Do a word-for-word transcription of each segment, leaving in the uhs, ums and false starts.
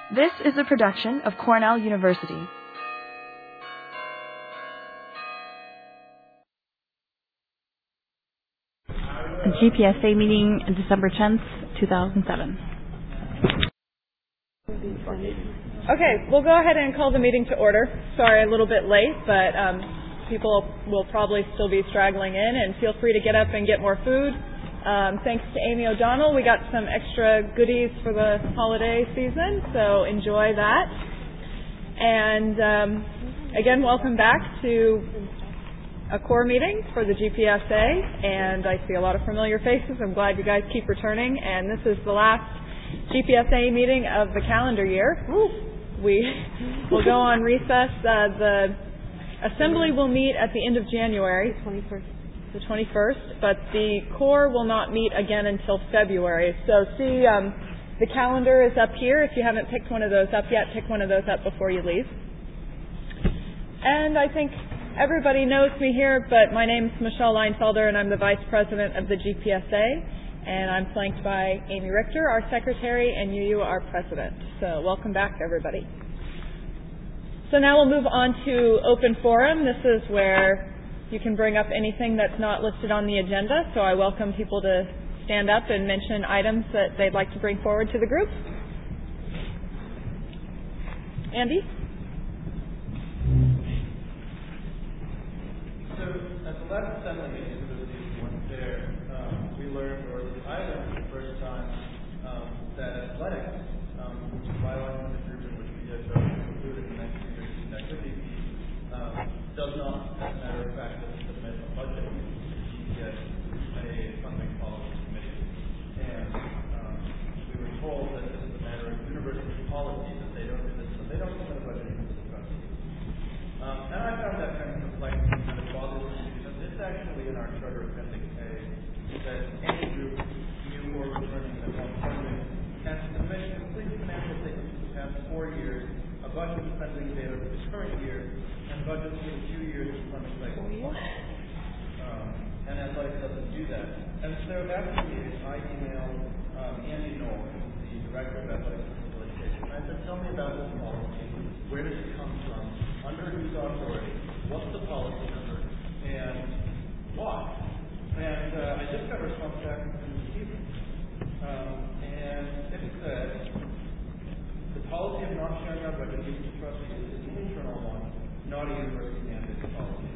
This is a production of Cornell University. A G P S A meeting December tenth, two thousand seven. Okay, we'll go ahead and call the meeting to order. Sorry, a little bit late, but um, people will probably still be straggling in, and feel free to get up and get more food. Um, thanks to Amy O'Donnell, we got some extra goodies for the holiday season, so enjoy that. And um, again, welcome back to a core meeting for the G P S A, and I see a lot of familiar faces. I'm glad you guys keep returning, and this is the last G P S A meeting of the calendar year. We will go on recess. Uh, the assembly will meet at the end of January, the twenty-first, but the core will not meet again until February. So see, um, the calendar is up here. If you haven't picked one of those up yet, pick one of those up before you leave. And I think everybody knows me here, but my name is Michelle Leinfelder, and I'm the Vice President of the G P S A. And I'm flanked by Amy Richter, our Secretary, and Yu, our President. So welcome back, everybody. So now we'll move on to open forum. This is where you can bring up anything that's not listed on the agenda. So I welcome people to stand up and mention items that they'd like to bring forward to the group. Andy? So at the last assembly meeting, for those of you who weren't there, um, we learned, or at least I learned for the first time, um, that athletics, um, which is biological in the group in which we did uh, included in the next year's student activity piece, um, does not, as a matter of fact, submit a budget to G P S A funding policy committee. And um, we were told that this is a matter of university policy, that they don't do this, so they don't submit a budget to the trustee. Um, and I found that kind of perplexing and kind of bothersome because it's actually in our charter appendix A that any group, new or returning, that wants funding can submit complete financial statements for the past four years, a budget spending data for the current year, and budgets for the two years of funding cycle. Um, and athletics doesn't do that. And so after the meeting, I emailed um, Andy Knoll, the director of athletics and facilitation, and I said, tell me about this policy. Where does it come from? Under whose authority? What's the policy number? And why? And uh, I just got a response back from Stephen. Um, and it said, the policy of not sharing our budget with the trustees is an internal one, not a university mandated policy.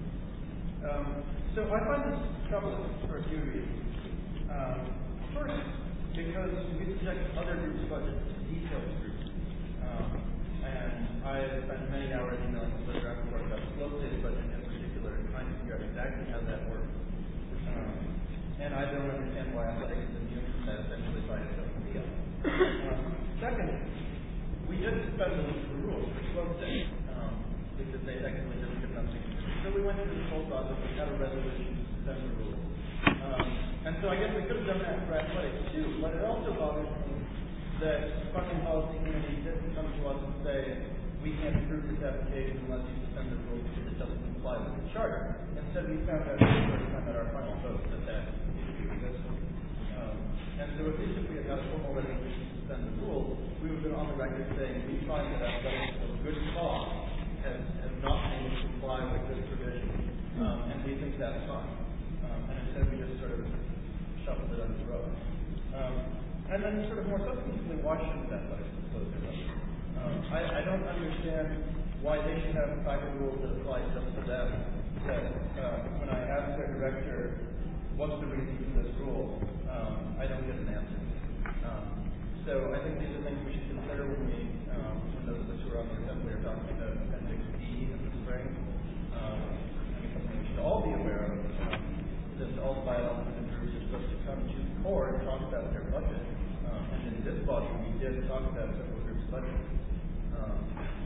Um, so I find this troubling for a few reasons. Um, first, because we subject other groups' budgets to detailed groups. Um, and I have spent many hours emailing the draft report about the flow state budget in particular and trying to figure out exactly how that works. Um, and I don't understand why athletics is immune from that essentially by its own deal. Um, second, we did suspend the rules for flow state um, because they technically didn't give nothing. So we went through this whole process. We had a resolution to suspend the rules. Um, and so I guess we could have done that for athletics too, but it also bothers me that funding policy committee didn't come to us and say, we can't approve this application unless you suspend the rules because it doesn't comply with the charter. Instead, we found out for the first time at our final vote that that issue existed. Um, and so at least if we had had a formal resolution to suspend the rules, we would have been on the record saying we find that athletics of good cause has, has not been able to comply with this provision, um, and we think that's fine. Um, and instead, we just sort of shuffled it under the rug. Um, and then sort of more substantively, why shouldn't athletics disclose their budget? Um, I, I don't understand why they should have private rules that apply just to them. That uh, when I ask their director, what's the reason for this rule, um, I don't get an answer. Um, so I think these are things we should consider when we, um, when those of us who are on the assembly are talking about Appendix D in the spring. Um, I mean, something we should all be aware of. Um, that all the biologists and groups are supposed to come to the core and talk about their budget. Um, and in this body, we did talk about several groups' budgets. Um,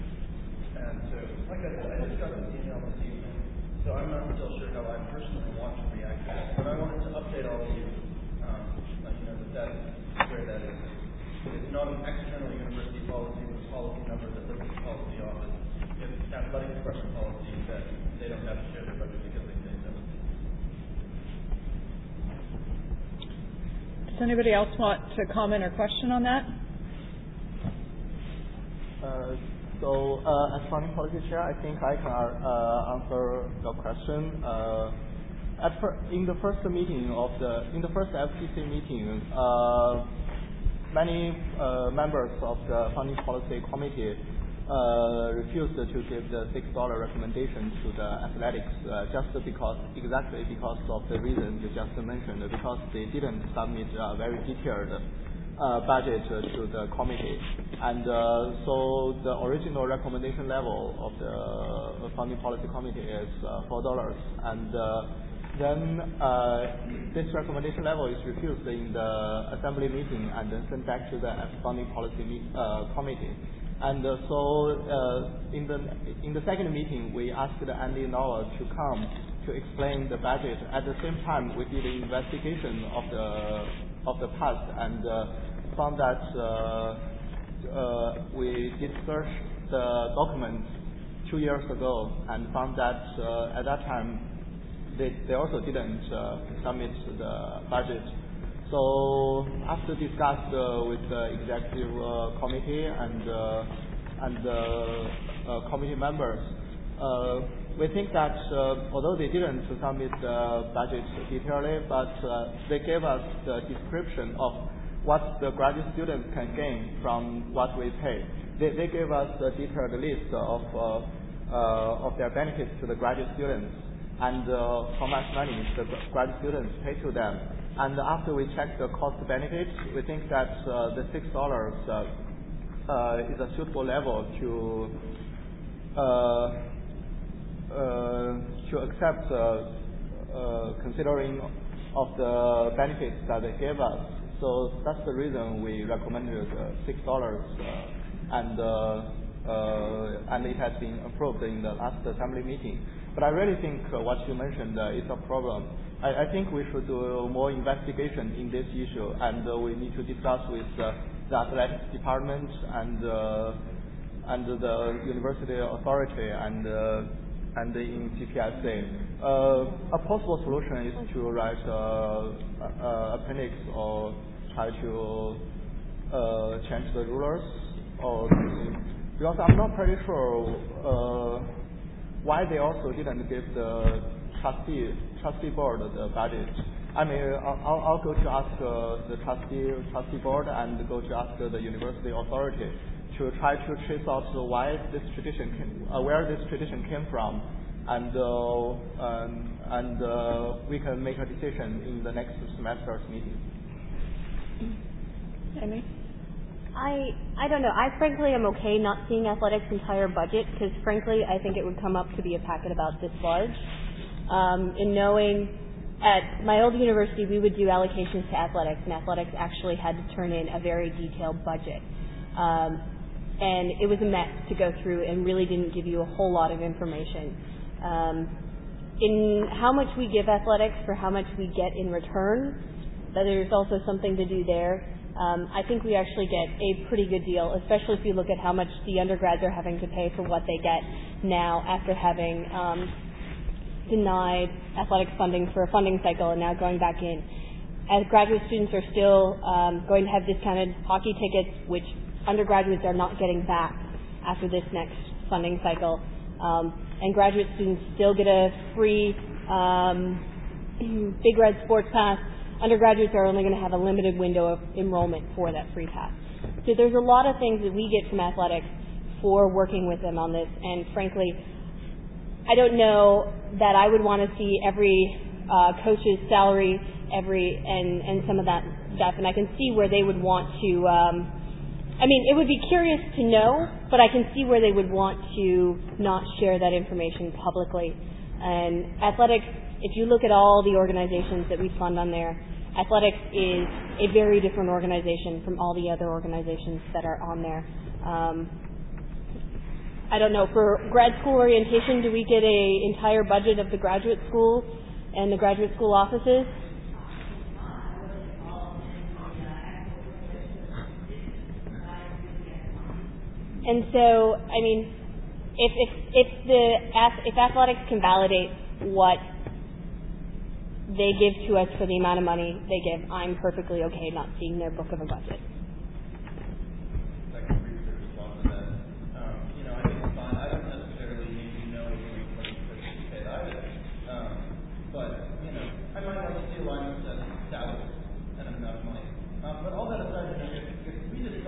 and so, like I said, I just got an email this evening, so I'm not still sure how I personally want to react to it. But I wanted to update all of you, um, let you know that that's where that is. It's not an external university policy with a policy number that lives in the policy office. It's athletic department policy that they don't have to share their budget because they say so. Does anybody else want to comment or question on that? Uh, so, uh, as funding policy chair, I think I can uh, answer your question. Uh, at fir- in the first meeting of the, in the first F T C meeting, uh, many uh, members of the funding policy committee uh, refused to give the six dollar recommendation to the athletics, uh, just because, exactly because of the reason you just mentioned, because they didn't submit a very detailed Uh, budget uh, to the committee, and uh, so the original recommendation level of the uh, funding policy committee is uh, four dollars, and uh, then uh, this recommendation level is refused in the assembly meeting and then sent back to the funding policy me- uh, committee. And uh, so uh, in the in the second meeting, we asked Andy Noah to come to explain the budget. At the same time, we did an investigation of the of the past and uh, found that uh, uh, we did search the documents two years ago and found that uh, at that time they, they also didn't uh, submit the budget. So after discussed uh, with the executive uh, committee and uh, and the uh, committee members, uh, we think that uh, although they didn't submit the budget detailedly, but uh, they gave us the description of what the graduate students can gain from what we pay. They, they gave us a detailed list of uh, uh, of their benefits to the graduate students and uh, how much money the graduate students pay to them. And after we checked the cost benefits, we think that uh, the six dollars uh, uh, is a suitable level to uh, Uh, to accept uh, uh, considering of the benefits that they gave us. So that's the reason we recommended uh, six dollars, uh, and uh, uh, and it has been approved in the last assembly meeting. But I really think uh, what you mentioned uh, is a problem. I, I think we should do more investigation in this issue, and uh, we need to discuss with uh, the athletics department and uh, and the university authority and. Uh, and in G P S A. Uh, a possible solution is to write uh, appendix or try to uh, change the rulers, or because I'm not pretty sure uh, why they also didn't give the trustee trustee board the budget. I mean, I'll, I'll go to ask uh, the trustee trustee board and go to ask the university authority to try to trace out why this tradition came, uh, where this tradition came from, and uh, um, and uh, we can make a decision in the next semester's meeting. Amy? I I don't know. I frankly am okay not seeing athletics' entire budget because frankly I think it would come up to be a packet about this large. Um, in knowing at my old university we would do allocations to athletics, and athletics actually had to turn in a very detailed budget. Um, And it was a mess to go through and really didn't give you a whole lot of information. Um, in how much we give athletics for how much we get in return, there's also something to do there. Um, I think we actually get a pretty good deal, especially if you look at how much the undergrads are having to pay for what they get now after having um, denied athletics funding for a funding cycle and now going back in. As graduate students are still um, going to have discounted hockey tickets, which undergraduates are not getting back after this next funding cycle. Um, and graduate students still get a free um, Big Red Sports Pass. Undergraduates are only going to have a limited window of enrollment for that free pass. So there's a lot of things that we get from athletics for working with them on this. And frankly, I don't know that I would want to see every uh, coach's salary every and, and some of that stuff. And I can see where they would want to um, I mean, it would be curious to know, but I can see where they would want to not share that information publicly. And athletics, if you look at all the organizations that we fund on there, athletics is a very different organization from all the other organizations that are on there. Um, I don't know, for grad school orientation, do we get an entire budget of the graduate school and the graduate school offices? And so, I mean, if if if the if athletics can validate what they give to us for the amount of money they give, I'm perfectly okay not seeing their book of a budget. I can briefly respond to that.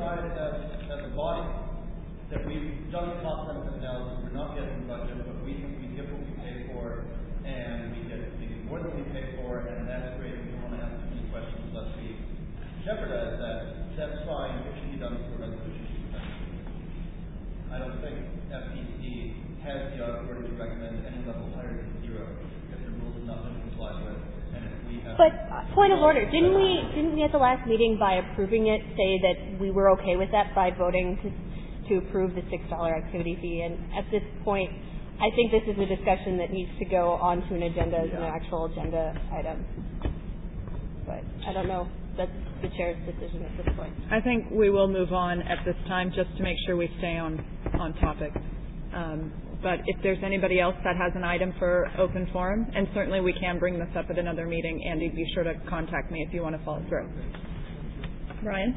decide as, as a body that we've done the cost benefit analysis, we're not getting the budget, but we think we get what we pay for, and we get maybe more than we pay for, and that's great, we don't want to ask too many questions, lest we jeopardize that, that's fine, it should be done through a resolution. I don't think F T C has the authority to recommend any level higher than zero if the rules have not been complied with, and if we have... But, uh, point of order, didn't we, didn't we at the last meeting, by approving it, say that we were okay with that by voting to to approve the six dollar activity fee? And at this point, I think this is a discussion that needs to go onto an agenda as yeah. an actual agenda item. But I don't know. That's the chair's decision at this point. I think we will move on at this time just to make sure we stay on, on topic. Um, but if there's anybody else that has an item for open forum, and certainly we can bring this up at another meeting, Andy, be sure to contact me if you want to follow through. Ryan?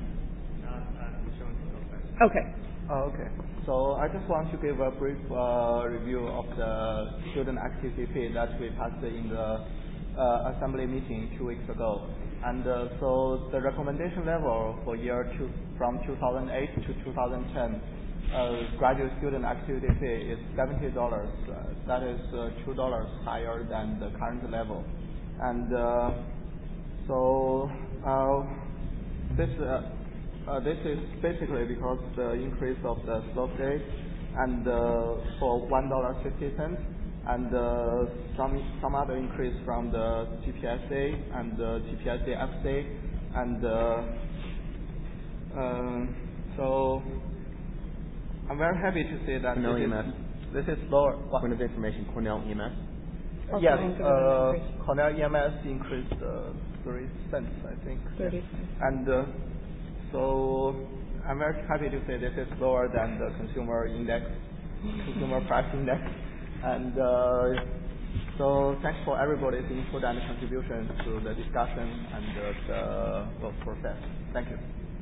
Okay. Oh, okay. So I just want to give a brief uh, review of the student activity fee that we passed in the uh, assembly meeting two weeks ago. And uh, so the recommendation level for year two, from two thousand eight to two thousand ten, uh, graduate student activity fee is seventy dollars. Uh, that is uh, two dollars higher than the current level. And uh, so uh, this uh, uh, this is basically because the increase of the slope day, and uh, for one dollar fifty cents. And uh, some some other increase from the G P S A and the G P S A F C A, and uh, uh, so I'm very happy to say that Cornell this, E M S. Is, this is lower. What? Point of information, Cornell E M S. Okay. Yes, uh, Cornell E M S increased uh, three cents, I think. Thirty cents. And uh, so I'm very happy to say this is lower than the consumer index, consumer price index. And uh, so thanks for everybody's input and contribution to the discussion and uh, the well, process. Thank you.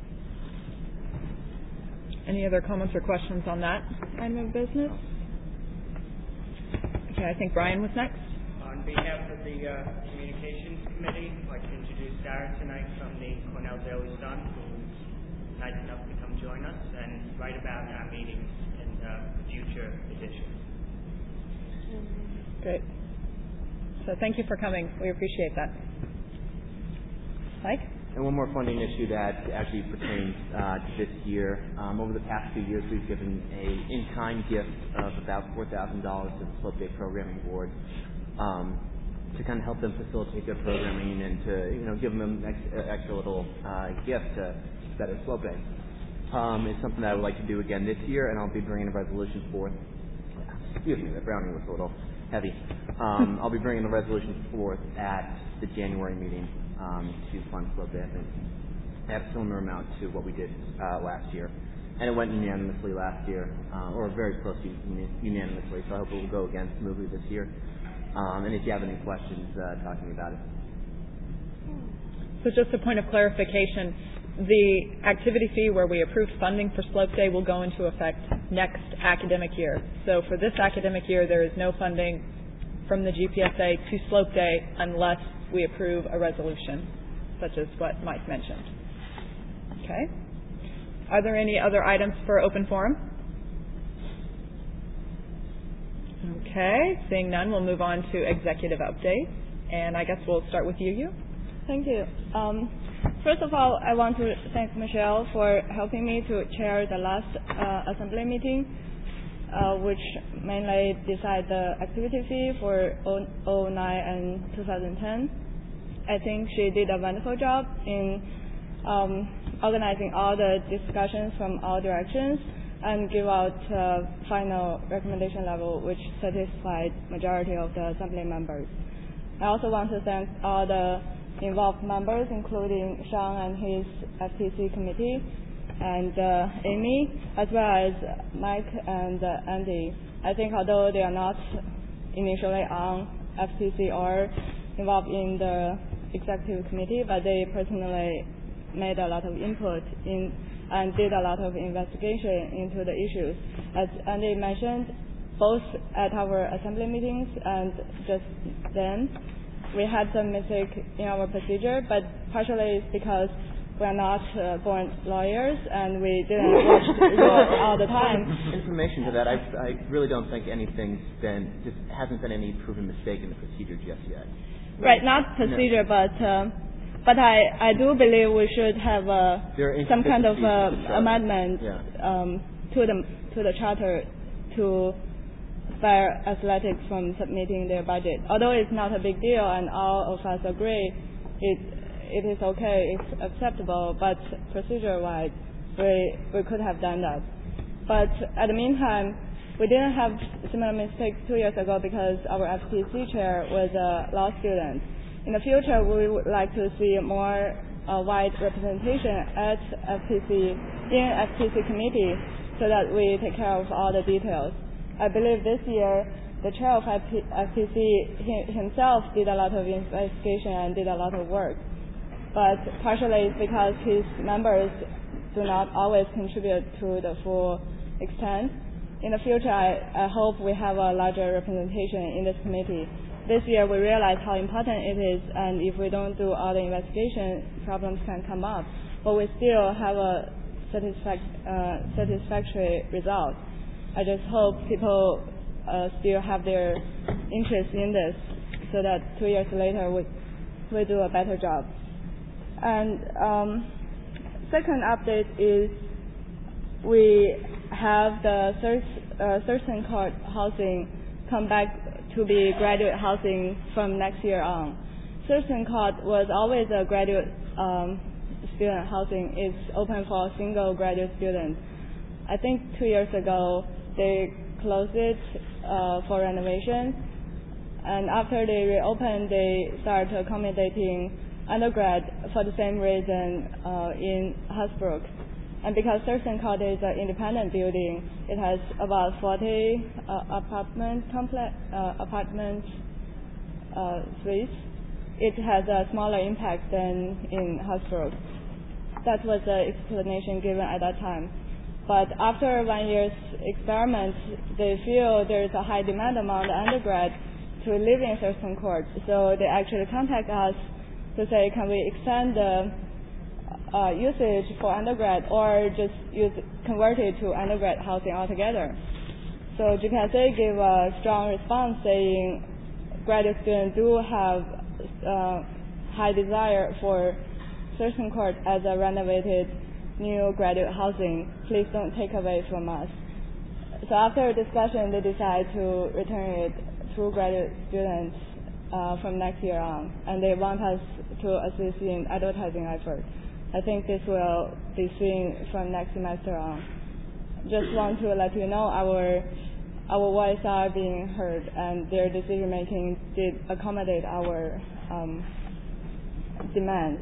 Any other comments or questions on that item of business? Okay, I think Brian was next. On behalf of the uh, Communications Committee, I'd like to introduce Sarah tonight from the Cornell Daily Sun, who's nice enough to come join us and write about our meetings in uh, future editions. Great. So thank you for coming. We appreciate that. Mike? And one more funding issue that actually pertains uh, to this year. Um, over the past few years, we've given a in-kind gift of about four thousand dollars to the Slope Day Programming Board um, to kind of help them facilitate their programming and to, you know, give them an extra, extra little uh, gift to better Slope Day. Um, it's something that I would like to do again this year, and I'll be bringing a resolution forth. Excuse me, the brownie was a little heavy. Um, I'll be bringing the resolution forth at the January meeting um, to fund Slope Day. I think at a similar amount to what we did uh, last year. And it went unanimously last year, uh, or very close to unanimously, so I hope it will go again smoothly this year. Um, and if you have any questions, uh, talk to me about it. So just a point of clarification, the activity fee where we approved funding for Slope Day will go into effect next academic year. So for this academic year, there is no funding from the G P S A to Slope Day unless we approve a resolution, such as what Mike mentioned. Okay. Are there any other items for open forum? Okay. Seeing none, we'll move on to executive update. And I guess we'll start with you, you. Thank you. Um, First of all, I want to thank Michelle for helping me to chair the last uh, assembly meeting, uh, which mainly decide the activity fee for oh nine and two thousand ten. I think she did a wonderful job in um, organizing all the discussions from all directions and give out uh, final recommendation level, which satisfied majority of the assembly members. I also want to thank all the involved members, including Sean and his F T C committee, and uh, Amy, as well as Mike and uh, Andy. I think although they are not initially on F T C or involved in the executive committee, but they personally made a lot of input in and did a lot of investigation into the issues. As Andy mentioned, both at our assembly meetings and just then, we had some mistake in our procedure, but partially it's because we're not uh, born lawyers, and we didn't watch law all the time. Information to that, I, I really don't think anything's been, just hasn't been any proven mistake in the procedure just yet. Right, not procedure, no. but uh, but I, I do believe we should have uh, some kind of uh, amendment yeah. um, to the to the charter to spare athletics from submitting their budget. Although it's not a big deal, and all of us agree it it is okay, it's acceptable, but procedure-wise, we we could have done that. But at the meantime, we didn't have similar mistakes two years ago because our F T C chair was a law student. In the future, we would like to see more uh, wide representation at F T C, in F T C committee, so that we take care of all the details. I believe this year, the chair of F T C himself did a lot of investigation and did a lot of work. But partially it's because his members do not always contribute to the full extent. In the future, I, I hope we have a larger representation in this committee. This year, we realize how important it is, and if we don't do all the investigation, problems can come up. But we still have a satisfac uh, satisfactory result. I just hope people uh, still have their interest in this, so that two years later we we do a better job. And um, second update is we have the uh, Thurston Court housing come back to be graduate housing from next year on. Thurston Court was always a graduate um, student housing. It's open for single graduate students. I think two years ago they closed it uh, for renovation, and after they reopened, they started accommodating undergrad for the same reason uh, in Hasbrook. And because Thurston Court is an independent building, it has about forty uh, apartment complex uh, apartment uh, suites. It has a smaller impact than in Hasbrook. That was the explanation given at that time. But after one year's experiment, they feel there is a high demand among the undergrad to live in Thurston Court. So they actually contact us to say, can we extend the uh, usage for undergrad or just use convert it to undergrad housing altogether? So G P S A gave a strong response saying graduate students do have uh, high desire for Thurston Court as a renovated new graduate housing. Please don't take away from us. So after a discussion, they decided to return it to graduate students uh, from next year on, and they want us to assist in advertising efforts. I think this will be seen from next semester on. Just want to let you know our our voice are being heard, and their decision making did accommodate our um, demands.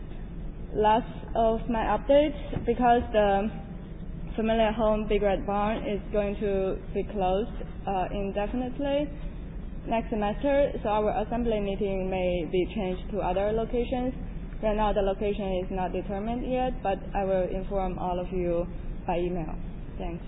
Last of my updates, because the Familiar Home Big Red Barn is going to be closed uh, indefinitely next semester, so our assembly meeting may be changed to other locations. Right now the location is not determined yet, but I will inform all of you by email. Thanks.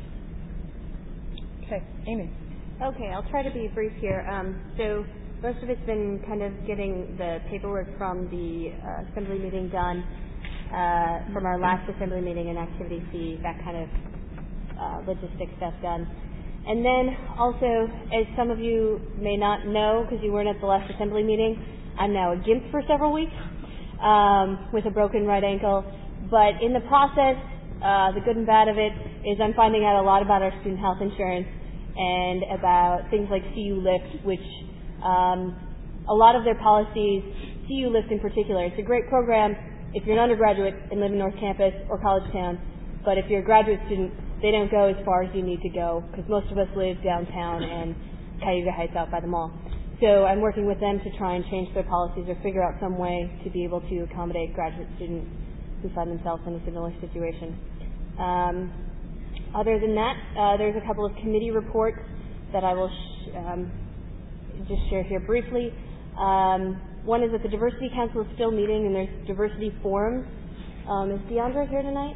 Okay, Amy. Okay, I'll try to be brief here. Um, so most of it's been kind of getting the paperwork from the uh, assembly meeting done, uh, from our last assembly meeting and activity fee, that kind of uh, logistics stuff done. And then also, as some of you may not know, because you weren't at the last assembly meeting, I'm now a GIMP for several weeks um, with a broken right ankle. But in the process, uh, the good and bad of it is I'm finding out a lot about our student health insurance and about things like C U Lift, which um, a lot of their policies, C U Lift in particular, it's a great program if you're an undergraduate and live in North Campus or College Town, but if you're a graduate student, they don't go as far as you need to go, because most of us live downtown and Cayuga Heights out by the mall. So I'm working with them to try and change their policies or figure out some way to be able to accommodate graduate students who find themselves in a similar situation. Um, other than that, uh, there's a couple of committee reports that I will sh- um, just share here briefly. Um, one is that the Diversity Council is still meeting, and there's diversity forums. Um, is Deandra here tonight?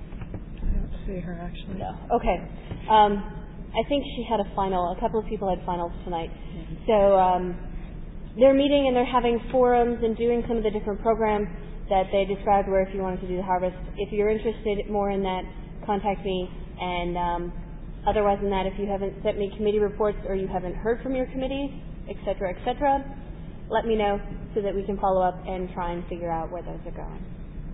See her actually. No. Okay. Um, I think she had a final. A couple of people had finals tonight. Mm-hmm. So um, they're meeting and they're having forums and doing some of the different programs. that they described where if you wanted to do the harvest. If you're interested more in that, contact me. And um, otherwise than that, if you haven't sent me committee reports or you haven't heard from your committees, et cetera, et cetera, let me know so that we can follow up and try and figure out where those are going.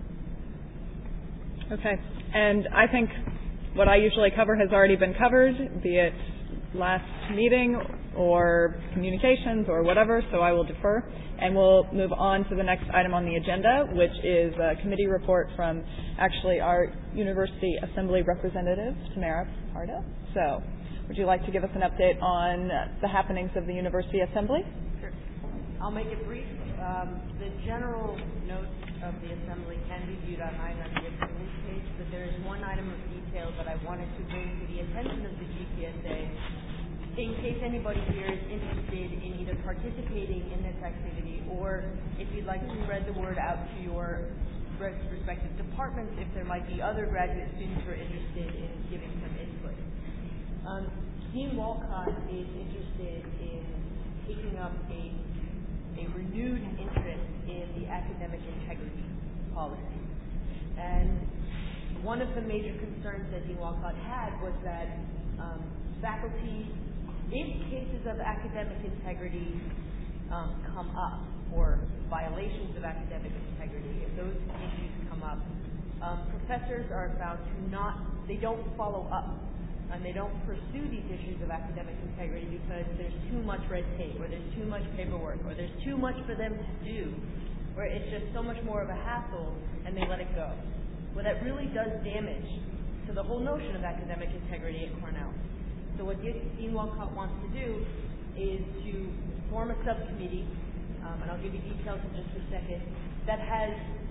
Okay. And I think what I usually cover has already been covered, be it last meeting or communications or whatever, so I will defer. And we'll move on to the next item on the agenda, which is a committee report from actually our University Assembly representative, Tamara Pardo. So would you like to give us an update on the happenings of the University Assembly? Sure. I'll make it brief. Um, the general notes of the Assembly can be viewed online on the Assembly page, but there is one item of detail that I wanted to bring to the attention of the G P S A in case anybody here is interested in either participating in this activity or if you'd like to spread the word out to your respective departments if there might be other graduate students who are interested in giving some input. Um, Dean Walcott is interested in taking up a, a renewed interest in the academic integrity policy. And one of the major concerns that Dean Walcott had was that um, faculty, if cases of academic integrity um, come up, or violations of academic integrity, if those issues come up, um, professors are found to not, they don't follow up, and they don't pursue these issues of academic integrity because there's too much red tape, or there's too much paperwork, or there's too much for them to do, or it's just so much more of a hassle, and they let it go. Well, that really does damage to the whole notion of academic integrity at Cornell. So what Dean Walcott wants to do is to form a subcommittee, um, and I'll give you details in just a second, that has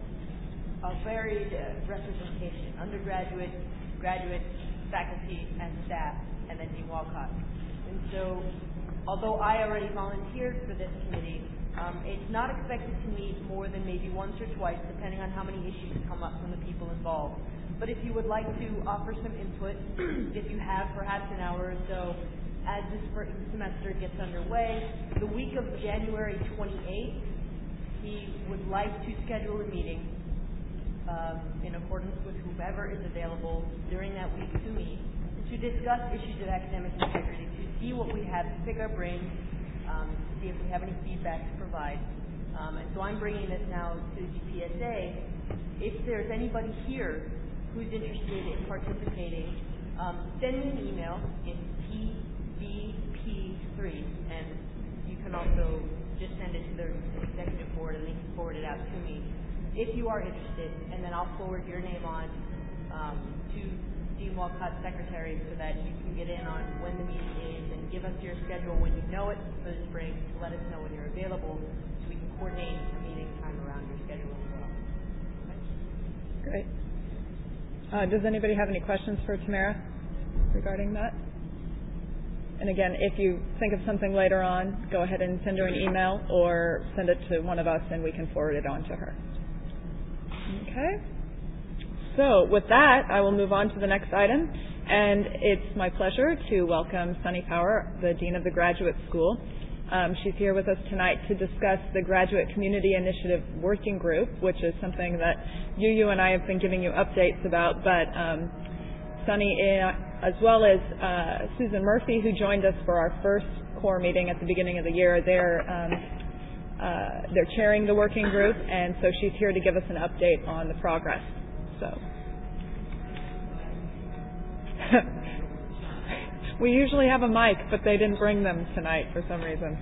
a varied uh, representation, undergraduate, graduate, faculty, and staff, and then Dean Walcott. And so, although I already volunteered for this committee, um, it's not expected to meet more than maybe once or twice, depending on how many issues come up from the people involved. But if you would like to offer some input, if you have perhaps an hour or so, as this semester gets underway, the week of January twenty-eighth, he would like to schedule a meeting um, in accordance with whomever is available during that week to meet, to discuss issues of academic integrity, to see what we have, to pick our brains, um, to see if we have any feedback to provide. Um, and so I'm bringing this now to the G P S A. If there's anybody here who's interested in participating, um, send me an email. It's T V P three, and you can also just send it to the executive board and they can forward it out to me if you are interested, and then I'll forward your name on um, to Dean Walcott's secretary so that you can get in on when the meeting is and give us your schedule when you know it for the spring to let us know when you're available so we can coordinate a meeting time around your schedule as well. Okay? Great. Uh, does anybody have any questions for Tamara regarding that? And again, if you think of something later on, go ahead and send her an email or send it to one of us and we can forward it on to her. Okay. So with that, I will move on to the next item. And it's my pleasure to welcome Sunny Power, the Dean of the Graduate School. Um, she's here with us tonight to discuss the Graduate Community Initiative Working Group, which is something that you, you and I have been giving you updates about. But um, Sunny, as well as uh, Susan Murphy, who joined us for our first core meeting at the beginning of the year, they're um, uh, they're chairing the working group, and so she's here to give us an update on the progress. So. We usually have a mic, but they didn't bring them tonight for some reason.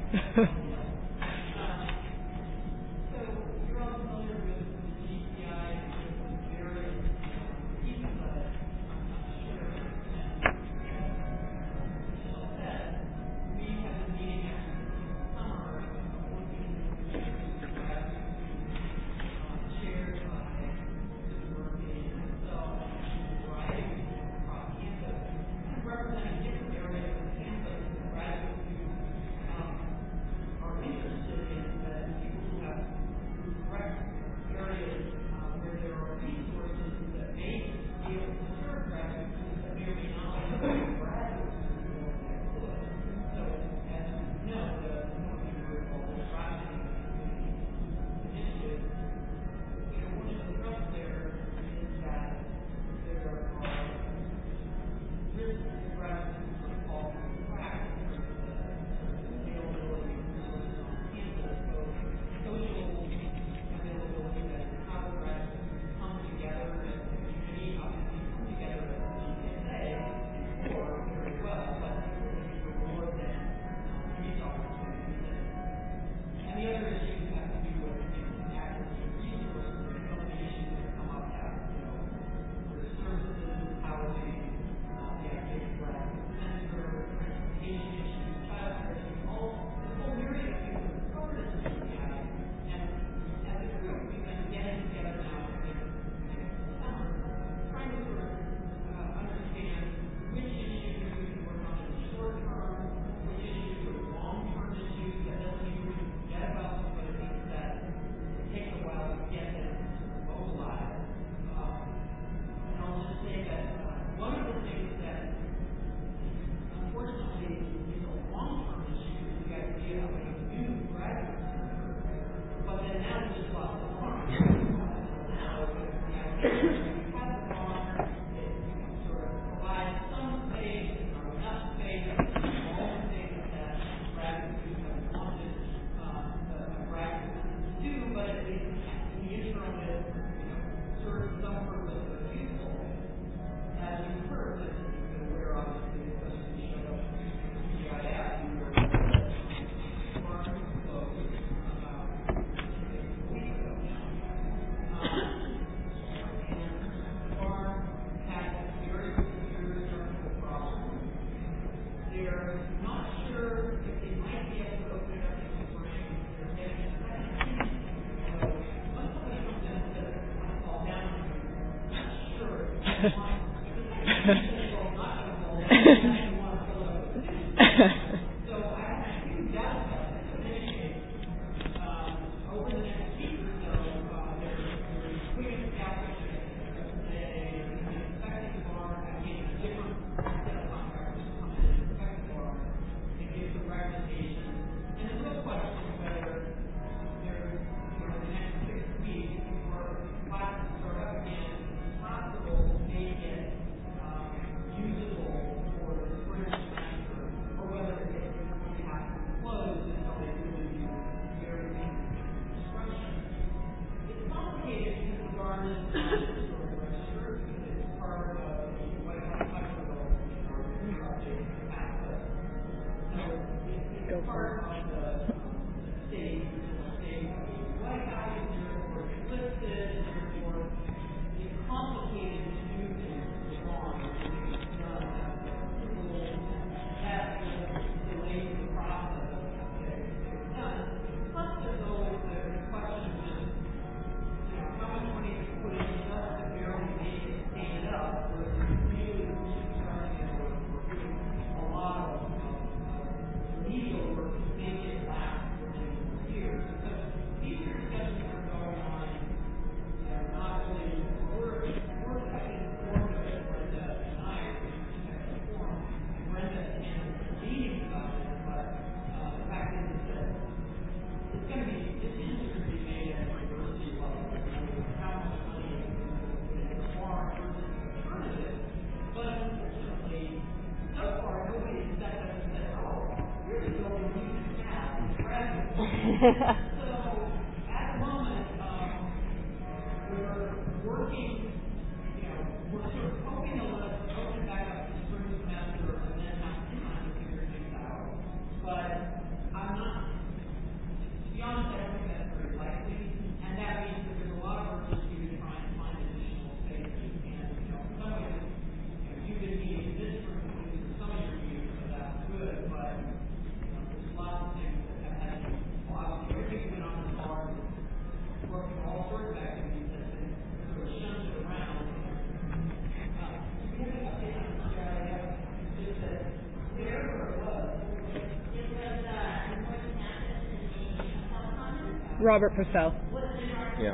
Robert Purcell. Yeah.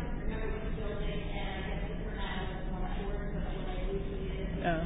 Oh.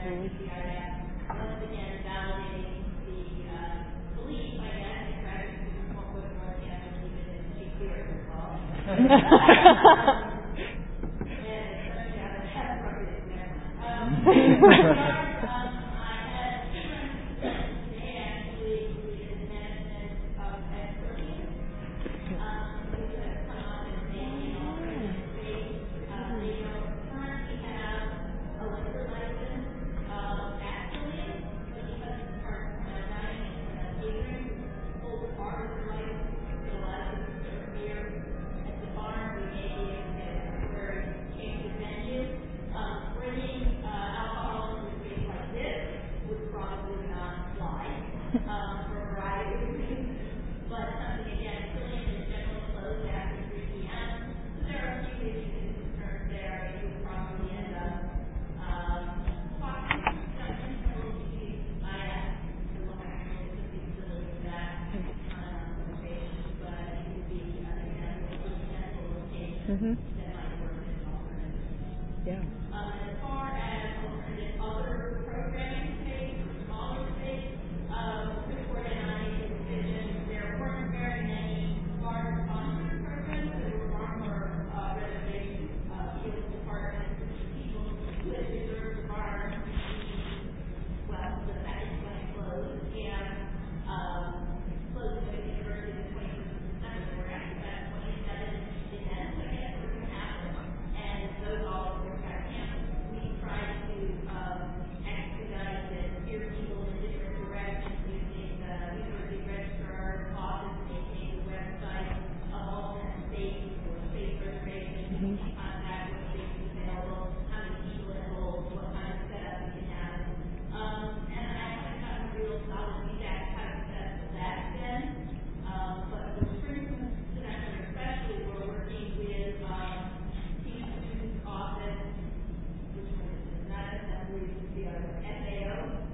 Mm-hmm. Yeah. As far as alternative other programming space or smaller space, Bridgeport and I made a decision. There weren't very many large sponsored programs. There were far more reservation field departments, people who had reserved the farm. Well, the fact is when it closed and closed at the University of the twenty-first of December. We're actually at twenty-seven events, I guess, we're going to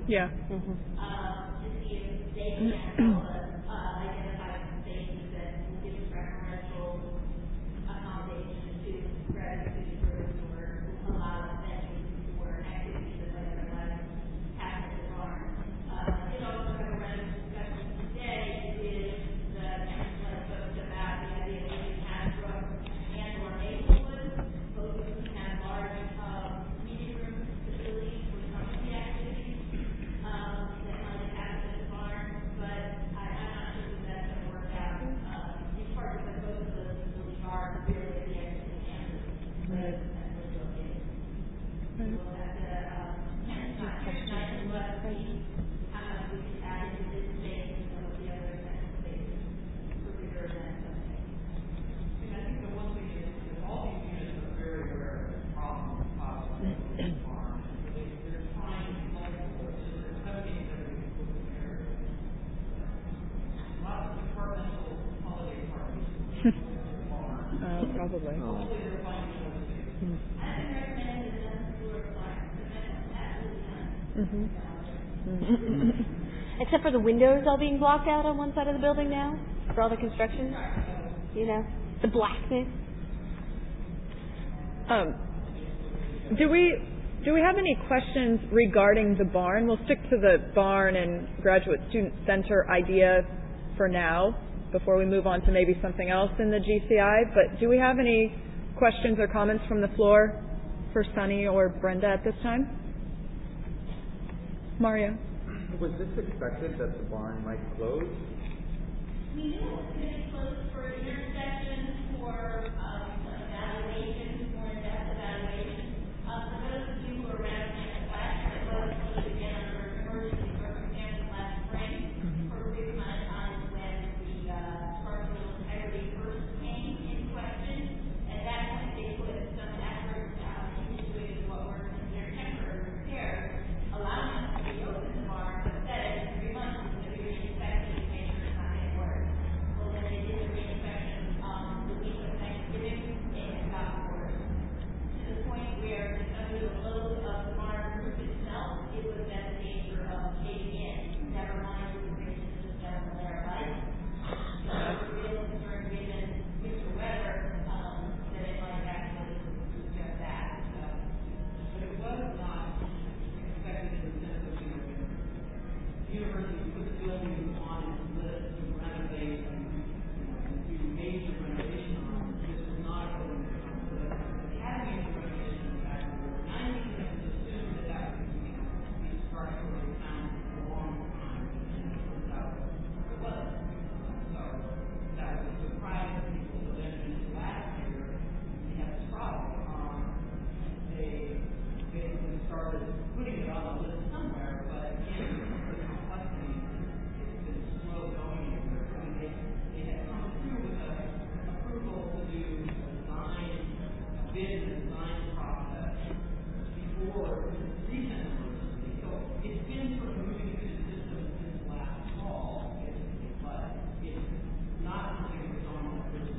Yeah. Mm-hmm. Um, to see if they can help us uh, identify some spaces that will give preferential accommodation to graduate students or allow venues for activities that might otherwise happen at the barn. Uh, it also have a random discussion today with the campus folks about the idea that we can have Brook and or Maplewood. Both of them have large um, meeting room facilities for some of the activities um, that might happen at the barn, but I, I'm not sure that that's going to work out. Uh, in part because both of those facilities are really at the edge of the campus. Right. That's where they're located. So we'll have to, um, it's not here tonight, and we'll have to see how much we can add into this space and some of the other event spaces for bigger events. And I think the one thing is that all these units are very aware of the problem of possible harm. They, they're trying to be multiple. There's seventeen that we can put in there. Lots of departmental holiday parties. Uh, probably. Hopefully they're finding those things. Mm-hmm. Except for the windows all being blocked out on one side of the building now for all the construction. You know, the blackness. Um, do we do we have any questions regarding the barn? We'll stick to the barn and graduate student center idea for now before we move on to maybe something else in the G C I. But do we have any questions or comments from the floor for Sunny or Brenda at this time? Mario? Was this expected that the barn might close? We knew it was going to close for intersection, for um, evaluation, more in-depth evaluation. Uh, for those of you who are around campus last year, it was closed again under emergency circumstances last spring for a brief amount of time when the uh, structural integrity first came in question. At that point, they put some effort uh, into doing what were considered temporary repairs, allowing us to reopen the barn, but said in three months it's going to be reinspected to make sure it's not going to work. Well, then they did the reinspection um, the week of Thanksgiving, and it got worse. To the point where, under the load of the barn roof itself, it was at the danger of caving in. Never mind the reason to settle there, right? So it was a real concern given winter weather um, that it might actually do just that. So, but it was not expected in the sense of, you know, the university put the building on its list to renovate and, you know, and do major renovation on it. This was not a building that comes with it. It had a major renovation in the back of the nineties, and it was assumed that that would, you know, be structurally sound for a long time, and it turns out it wasn't. So that was a surprise to people. So then last year, we had this problem. Um, they basically started putting it on the list somewhere, but again, the complexity, it's been slow going anywhere. I mean, they, they had come through with a approval to do a design, a bid and design process before recent emergency. So it's been sort of moving through the system since last fall, basically, but it's not something that's on the business.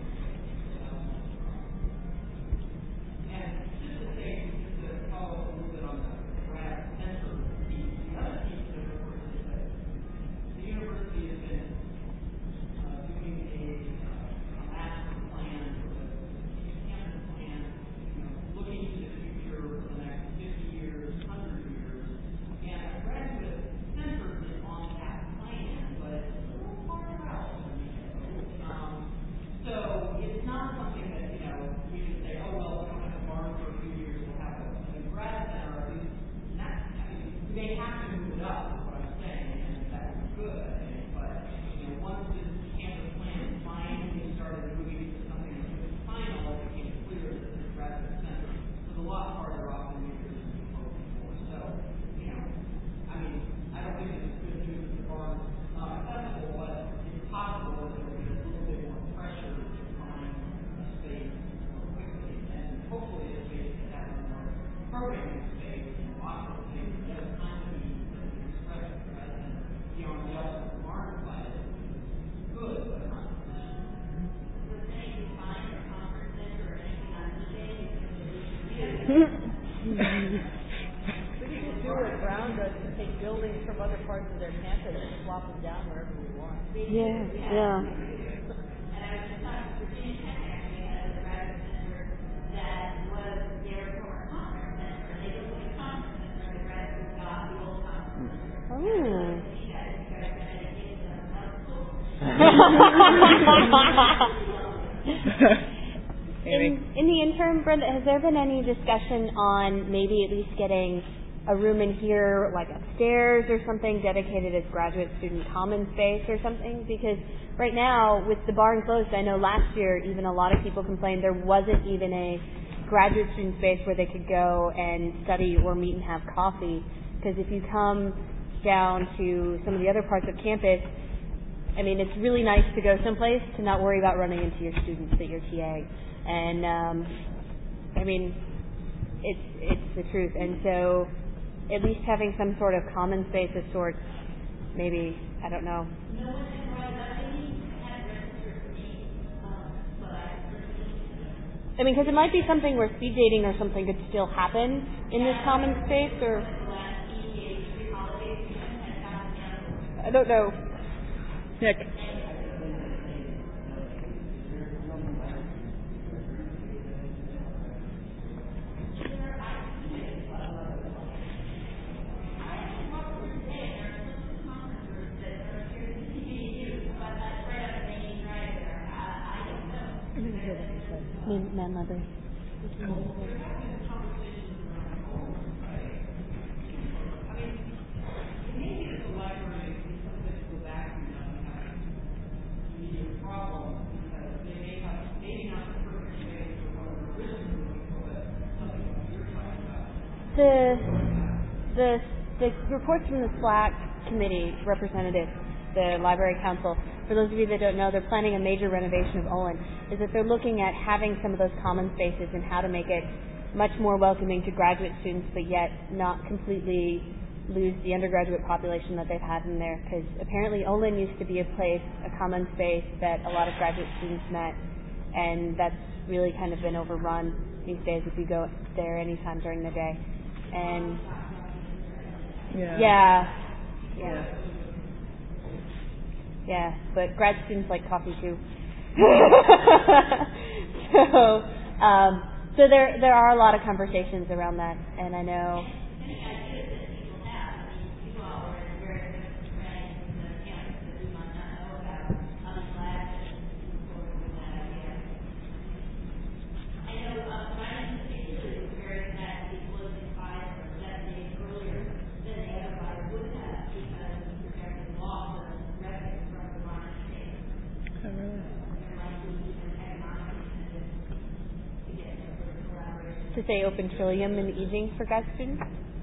And just to say, just to follow up a little bit on the grad center piece, the other piece of it, of course, is that the university has been uh, doing a, uh, a master plan, sort of a campus plan, you know, looking to the future for the next fifty years, one hundred years. And a graduate center is on that plan, but it's a little far out. Um, so it's not something that, you know, we can say, oh, well, we don't have a barn for a few years, we'll have a, a grad center, or at least not, I mean, we may have to move it up, is what I'm saying, and that would be good, I think, but, you know, once this campus plan is finally started moving to something that was final, it became clear that this graduate center was a lot farther off than we originally hoped for. So, you know, I mean, I don't think it's good news that the barn is not accessible, but it's possible that there will be a little bit more pressure to find a space more quickly, and hopefully a space that has more programming space and lots of things that are kind of needs that we express rather than, you know, just the barn side is good, but not sufficient. Was any design or conference center or anything on the stage? do what Brown does to take buildings from other parts of their campus and swap them down wherever we want. Yeah, yeah. Oh. in, in the interim, Brenda, has there been any discussion on maybe at least getting a room in here, like upstairs or something, dedicated as graduate student common space or something? Because right now, with the barn closed, I know last year even a lot of people complained there wasn't even a graduate student space where they could go and study or meet and have coffee. Because if you come down to some of the other parts of campus, I mean, it's really nice to go someplace to not worry about running into your students that you're TAing. And, um, I mean, it's it's the truth. And so at least having some sort of common space of sorts, maybe, I don't know. I mean, because it might be something where speed dating or something could still happen in this common space, or... I don't know. Nick. My mother. The the the reports from the SLAC committee representative, the Library Council, for those of you that don't know, they're planning a major renovation of Olin, is that they're looking at having some of those common spaces and how to make it much more welcoming to graduate students, but yet not completely lose the undergraduate population that they've had in there. Because apparently Olin used to be a place, a common space that a lot of graduate students met, and that's really kind of been overrun these days if you go there anytime during the day. And yeah, yeah, yeah. Yeah, but grad students like coffee too. so, um, so there there are a lot of conversations around that, and I know. To say open Trillium in the evenings for grad students?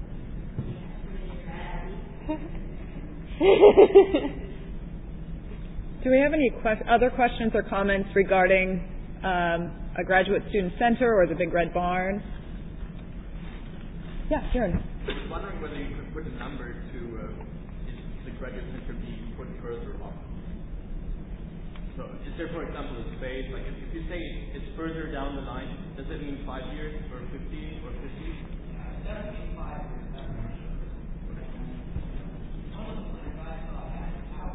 Do we have any que- other questions or comments regarding um, a graduate student center or the Big Red Barn? Yeah, Karen. I was wondering whether you could put a number to uh, is the graduate center being put further up. So is there, for example, a space, like if, if you say it's further down the line, does it mean five years or fifty or fifty? Yeah, definitely five years. That's for sure. Some of the plans I saw had out.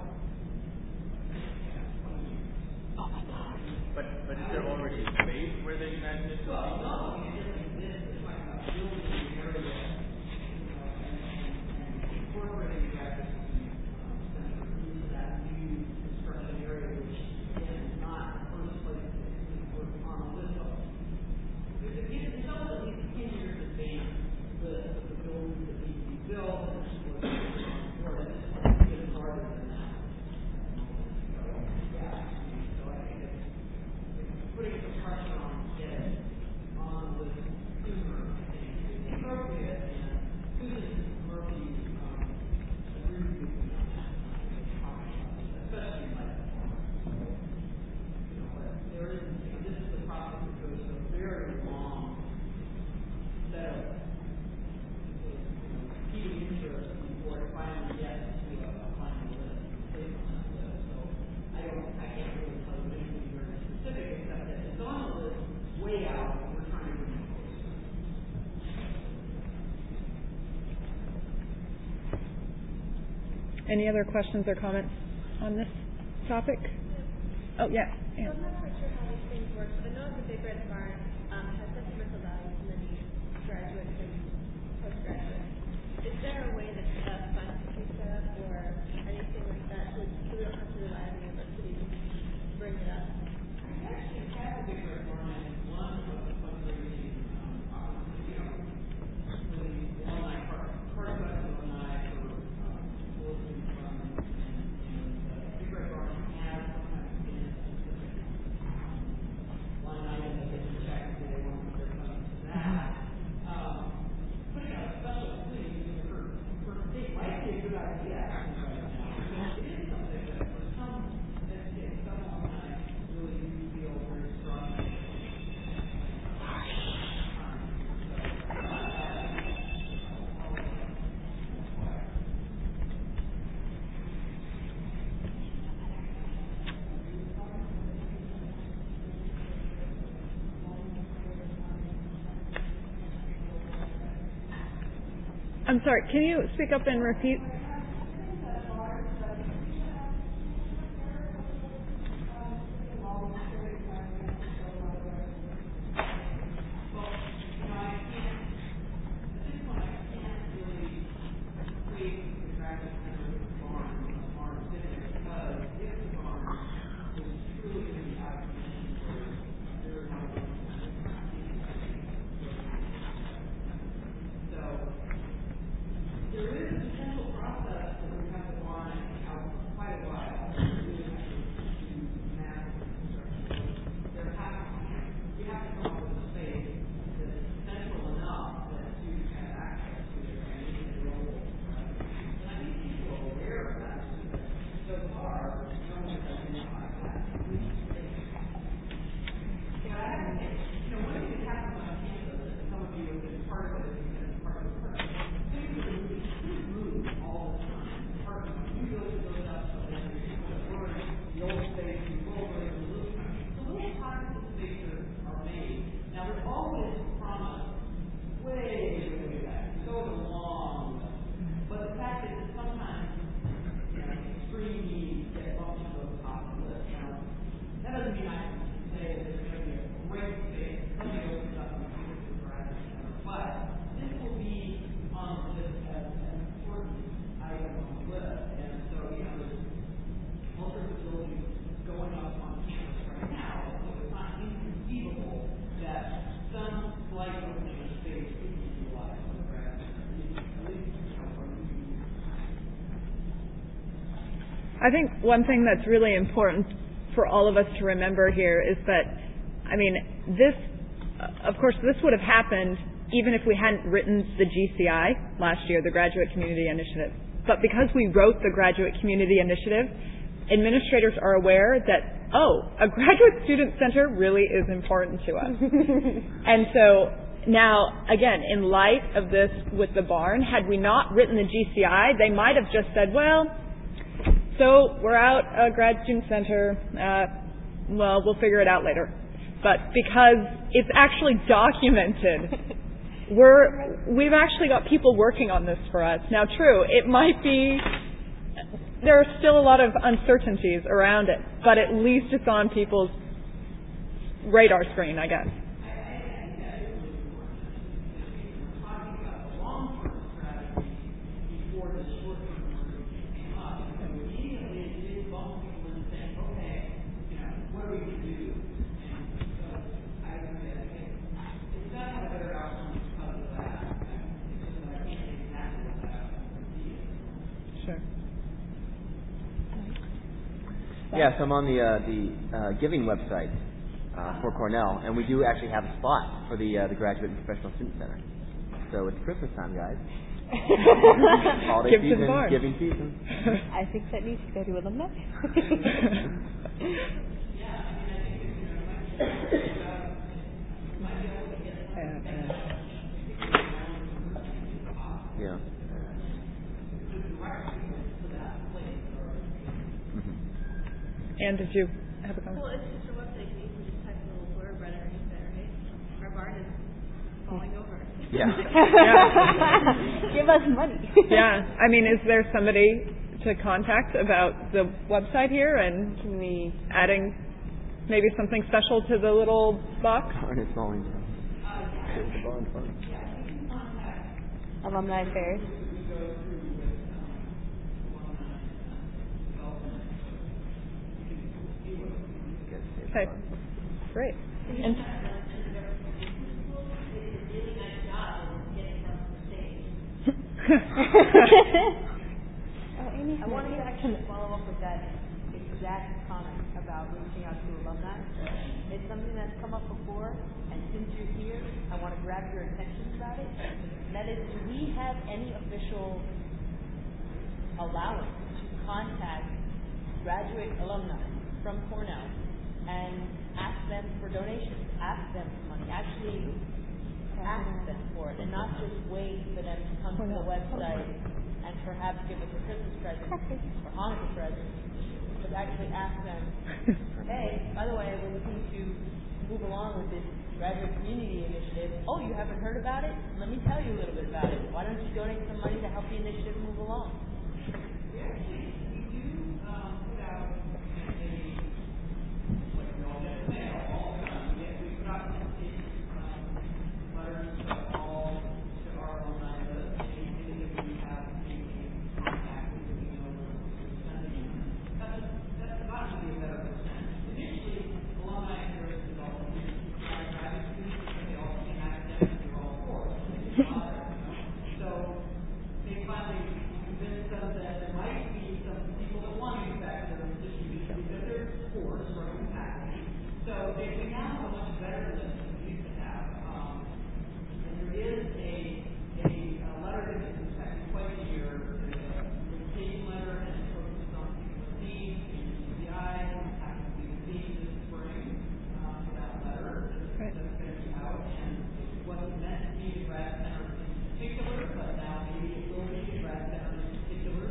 Oh my God. But but is there already a space where they imagine it to be? Well, no, I mean, it doesn't exist. It's like a building area, you know, and, and incorporating the graduate center into that new construction area, which again is not the first place that we're on the list of. It's always at least ten years advanced, the, the buildings Any other questions or comments on this topic? Oh, yeah. yeah. I'm not quite sure how these things work. I know the Big Red Barn um, has sentimental value to many graduates and postgraduates. Is there a way that uh, funds can be set up or anything like that so we don't have to rely on the university to bring it up? I actually have a Big Red Barn as one of the fundraising um, opportunities. You know, for the alumni part, part of the alumni for um, Wilson Fund and, and uh, Big Red Barn has sometimes been a specific um, line item that they can check if they want to put their funds to that. Um, putting out a special plea for, for a state might be a good idea actually right now. It is something that for some that get some alumni really do feel very strong. I'm sorry, can you speak up and repeat? I think one thing that's really important for all of us to remember here is that, I mean, this, of course, this would have happened even if we hadn't written the G C I last year, the Graduate Community Initiative. But because we wrote the Graduate Community Initiative, administrators are aware that, oh, a graduate student center really is important to us. And so now, again, in light of this with the barn, had we not written the G C I, they might have just said, well, so we're out a grad student center. Uh, well, we'll figure it out later. But because it's actually documented, we're, we've actually got people working on this for us. Now, true, it might be, there are still a lot of uncertainties around it, but at least it's on people's radar screen, I guess. Yes, I'm on the uh, the uh, giving website uh, for Cornell, and we do actually have a spot for the uh, the Graduate and Professional Student Center. So it's Christmas time, guys. Holiday season, giving season. I think that needs to go to alumni. Yeah. And did you have a comment? Well, it's just a website. You can just type a little blurb right underneath there, right? Our barn is falling over. Yeah. yeah. Give us money. Yeah. I mean, is there somebody to contact about the website here and me adding maybe something special to the little box? Alumni affairs. Okay, great. And I wanted to actually follow up with that exact comment about reaching out to alumni. It's something that's come up before, and since you're here, I want to grab your attention about it. And that is, do we have any official allowance to contact graduate alumni from Cornell and ask them for donations, ask them for money, actually ask them for it, and not just wait for them to come to the website and perhaps give us a Christmas present or Hanukkah present, but actually ask them, hey, by the way, we're looking to move along with this graduate community initiative. Oh, you haven't heard about it? Let me tell you a little bit about it. Why don't you donate some money to help the initiative move along? We actually, we do um, put out a, like we all get mail all the time. We, we've got um, letters to all, to our alumni list. Anything that we have any contact with, we know we're sending. That's, that's not to be a better percentage. Initially, alumni affairs is all graduate students, but they all came academics, they were all for it. So they finally convinced us that there might be some people that want to get back to their distribution because they're poor, struggling faculty. So they, we now have a much better list than we used to have. Um, and there is a, a, a letter that gets inspected twice a year. There's a invitation letter and it focuses on particular themes in U C I. It happens to be the theme this spring uh, for that letter that's, that's going to be out. And it wasn't meant to be the grad center in particular, but now maybe it will be the grad center in particular.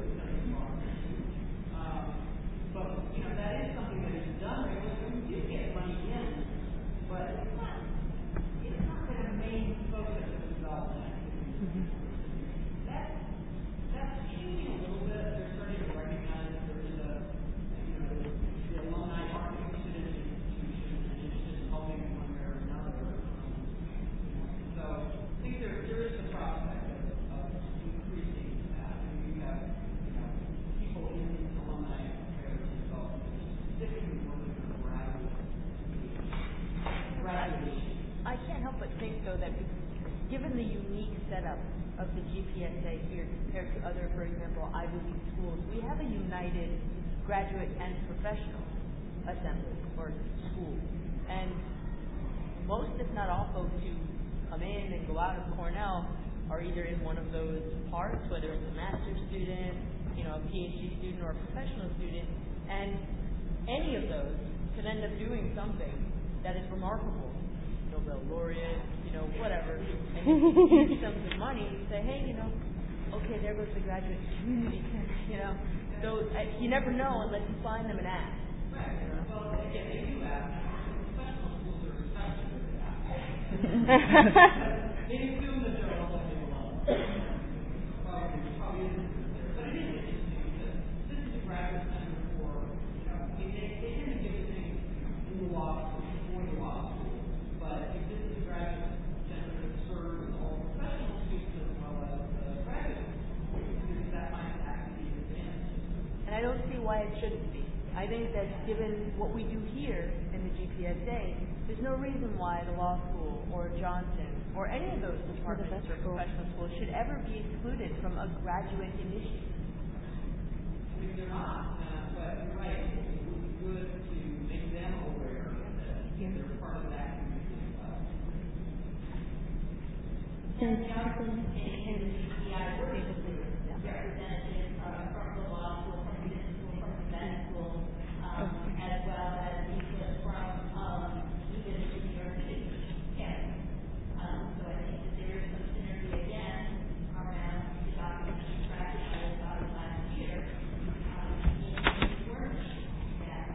Um, but, you know, that is something that is done regularly. We do get money in, but it's not, it's not been a main focus of the development. Mm-hmm. That, that's changing a little bit. They're starting to recognize that there is a, you know, the, the alumni aren't interested in institutions and interested in helping in one way or another. Um, so I think there, there is a prospect of, of increasing that. And we have, you know, people in these alumni affairs development specifically working on graduate graduation. I can't help but think, though, that given the unique setup of the G P S A here compared to other, for example, Ivy League schools, we have a united graduate and professional assembly or school. And most, if not all, folks who come in and go out of Cornell are either in one of those parts, whether it's a master's student, you know, a PhD student, or a professional student, and any of those can end up doing something that is remarkable. Nobel laureate, you know, whatever. And if you give them some money, you say, hey, you know, okay, there goes the graduate community, you know. So uh, you never know unless you find them and ask. Right. You know? Well, again, they do ask. Professional schools are especially good at that. They assume that they're all going to be alone. Probably, probably isn't there. But it is interesting because this is a graduate center for, you know, they, they, they tend to give things in the law school, before the law school. But if this is a graduate center that serves all professional students as well as the graduate students, that might actually be an advantage. And I don't see why it shouldn't be. I think that given what we do here in the G P S A, there's no reason why the law school or Johnson or any of those departments or professional schools should ever be excluded from a graduate initiative. I mean, they're not, uh, but you're right. It would be good to make them aware that they're part of that community as well. And Johnson and the G P I were representatives uh, from the law school, from the business school, from the med school, um, as well as people from um, even the university. Yes. Um, so I think that there is some synergy again around the documents practice I was talking last year. Um, in work. Yeah.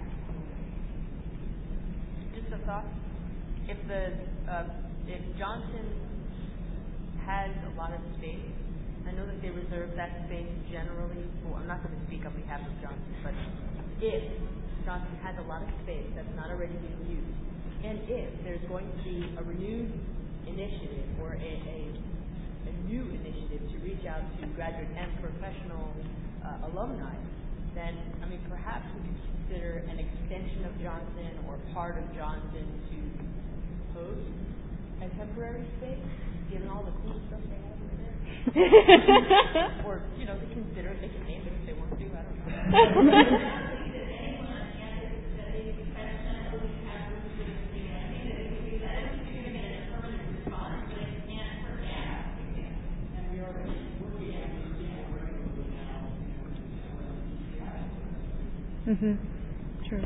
Just a thought. If the uh, if Johnson has a lot of space, I know that there they reserve that space generally for, I'm not going to speak on behalf of Johnson, but if Johnson has a lot of space that's not already being used, and if there's going to be a renewed initiative or a, a, a new initiative to reach out to graduate and professional uh, alumni, then, I mean, perhaps we could consider an extension of Johnson or part of Johnson to host a temporary space, given all the cool stuff they have over there. Or, you know, they consider it, they can name it if they want to, I don't know. Mm-hmm. True.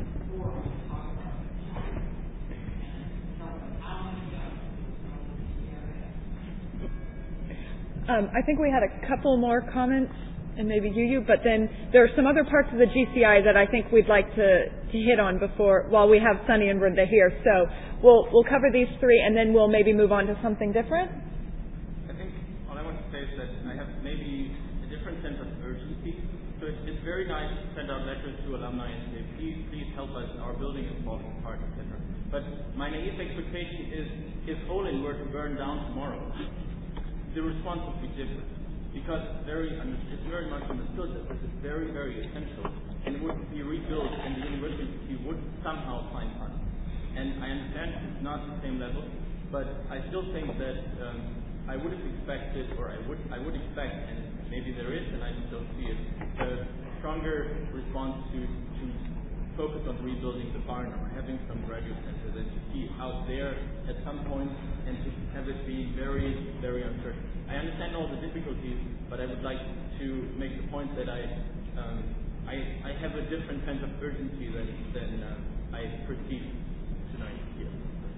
Um, I think we had a couple more comments, and maybe you, you, but then there are some other parts of the G C I that I think we'd like to, to hit on before, while we have Sunny and Brenda here. So we'll we'll cover these three, and then we'll maybe move on to something different. I think all I want to say is that I have maybe a different sense of urgency. So it's, it's very nice to send out letters to alumni and say, please, please help us, our building is falling apart, et cetera. But my naive expectation is, if Olin were to burn down tomorrow, the response would be different. Because very, it's very much understood that this is very, very essential, and it would be rebuilt, and the university would somehow find funds. And I understand it's not the same level, but I still think that um, I would have expected, or I would, I would expect, and maybe there is, and I just don't see it, a stronger response to, to focus on rebuilding the barn or having some graduate center than to see out there at some point and to have it be very, very uncertain. I understand all the difficulties, but I would like to make the point that I um, I, I have a different sense of urgency than, than uh, I perceive tonight here.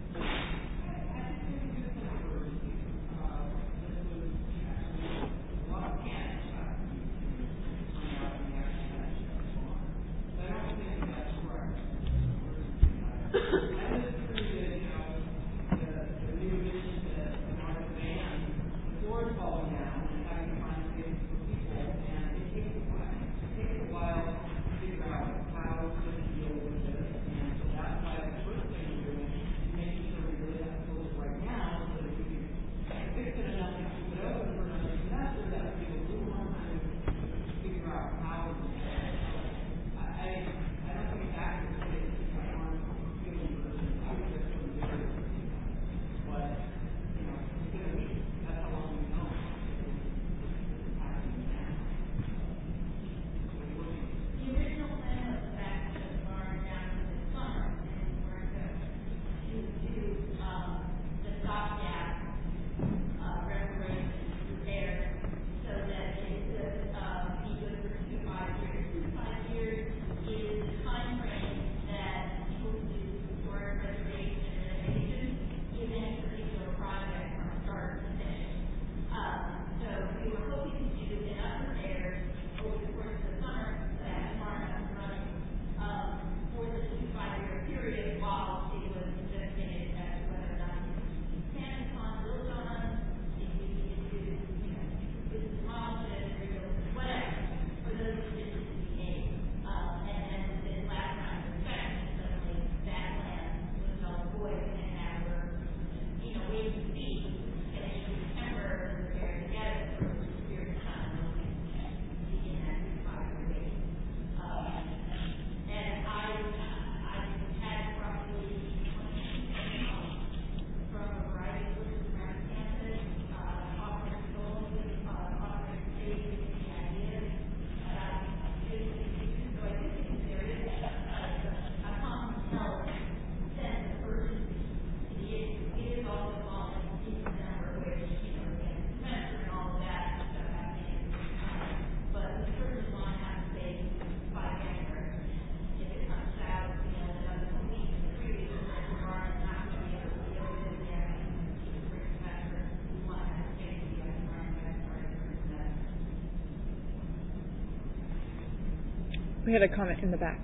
We had a comment in the back.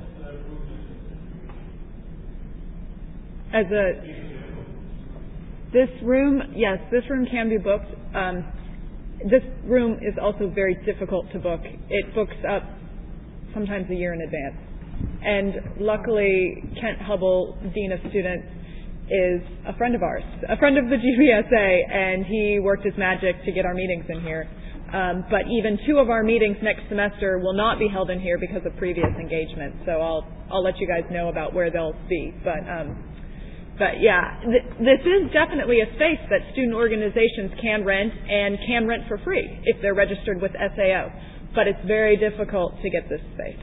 As a This room, yes, this room can be booked. Um, this room is also very difficult to book. It books up sometimes a year in advance. And luckily, Kent Hubble, Dean of Students, is a friend of ours, a friend of the G P S A, and he worked his magic to get our meetings in here. Um, but even two of our meetings next semester will not be held in here because of previous engagements. So I'll I'll let you guys know about where they'll be. But um, but yeah, th- this is definitely a space that student organizations can rent and can rent for free if they're registered with S A O. But it's very difficult to get this space.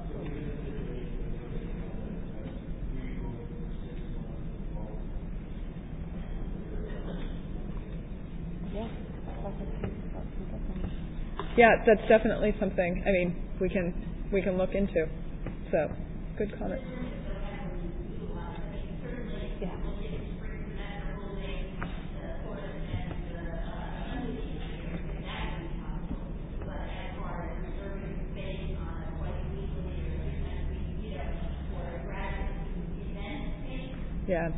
Yeah, that's definitely something. I mean, we can we can look into. So, good comment. Yeah. Yeah.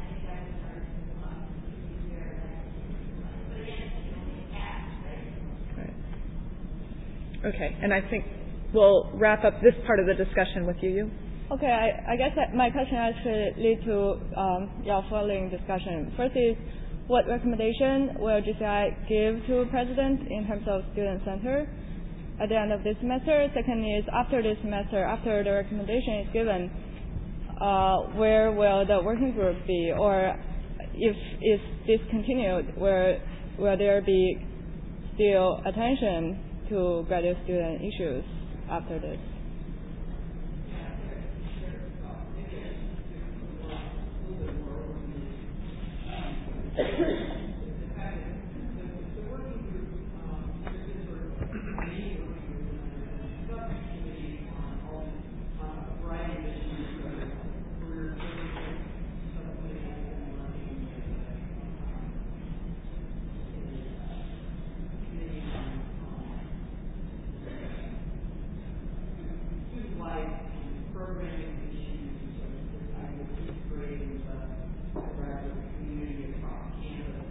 Okay, and I think we'll wrap up this part of the discussion with you. You. Okay, I, I guess that my question actually lead to um, your following discussion. First is, what recommendation will G C I give to President in terms of student center at the end of this semester? Second is, after this semester, after the recommendation is given, uh, where will the working group be? Or if it's discontinued, where will there be still attention to graduate student issues after this? Programming issues, I would grade, graduate community across Canada.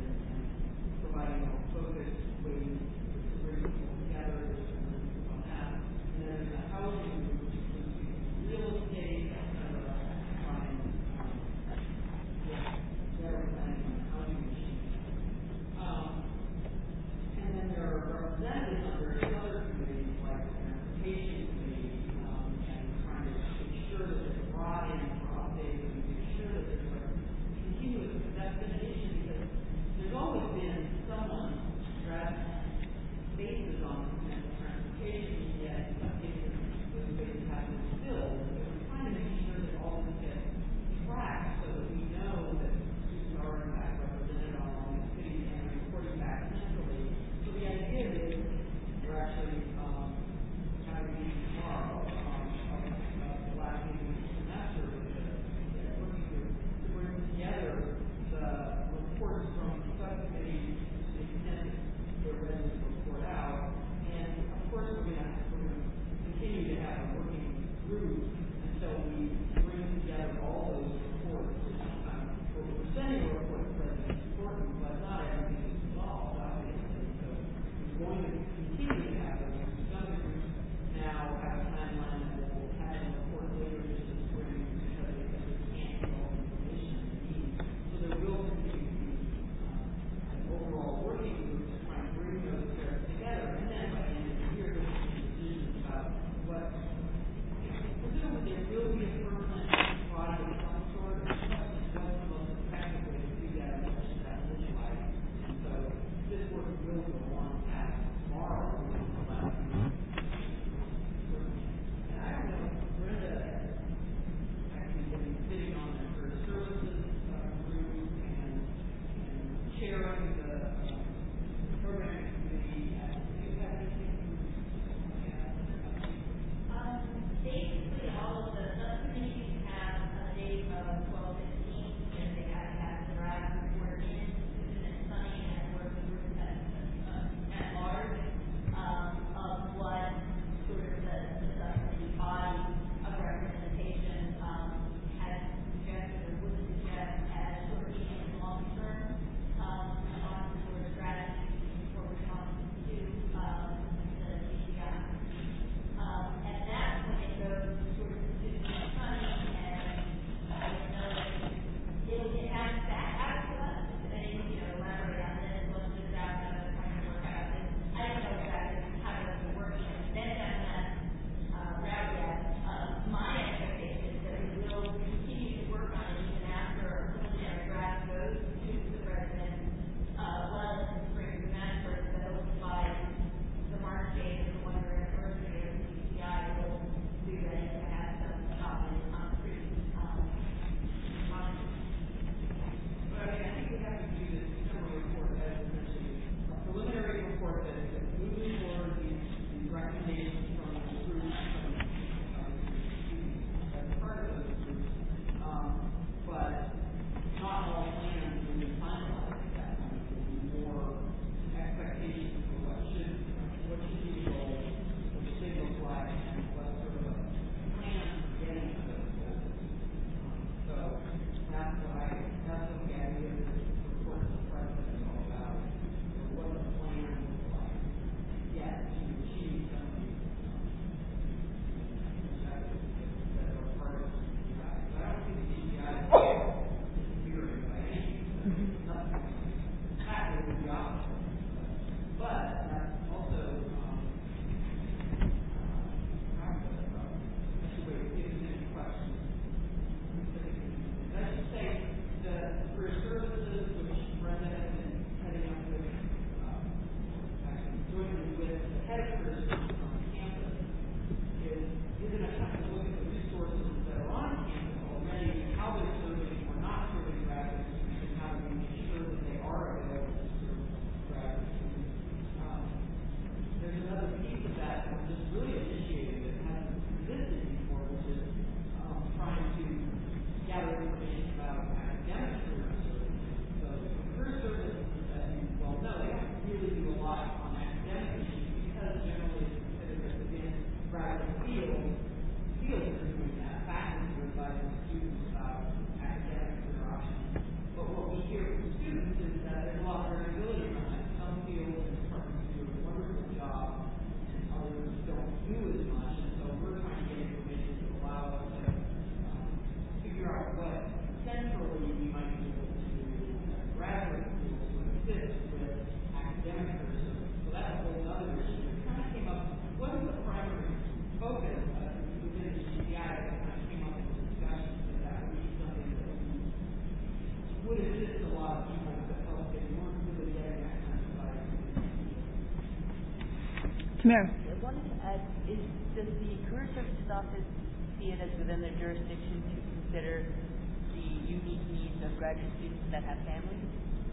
Tamara. I wanted to add, is, does the Career Services Office see it as within their jurisdiction to consider the unique needs of graduate students that have families?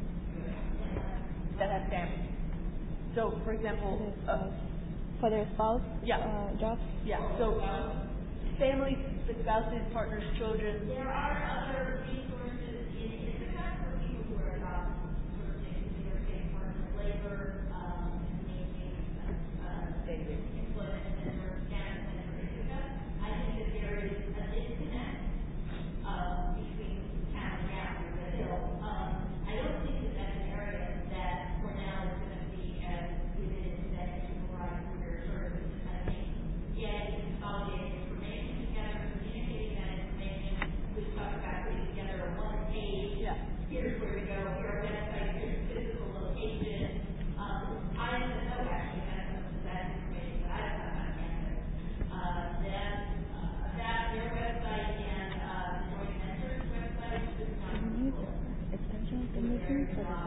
That have families. So, for example, uh, For their spouse yeah, uh, jobs? yeah. So, families, the spouses, partners, children. There are other resources in Ithaca for people who are not sort of getting Department of Labor, um, making uh, employment center, staff center in Ithaca. I think that there is a disconnect uh, between town and Capitol Hill. Um, I don't think that that's an area that Cornell is going to be as committed today to provide career services. I think, yeah, it's consolidated information together, communicating that information. We talked about putting together a one page. Yeah. Here's where we go. Here our website. Here's the physical location. Um, I don't know actually has some of that information, but I don't know how to answer it. Uh, then uh, that their website and uh, the Joint Ventures website is not full. Extension of the meeting for the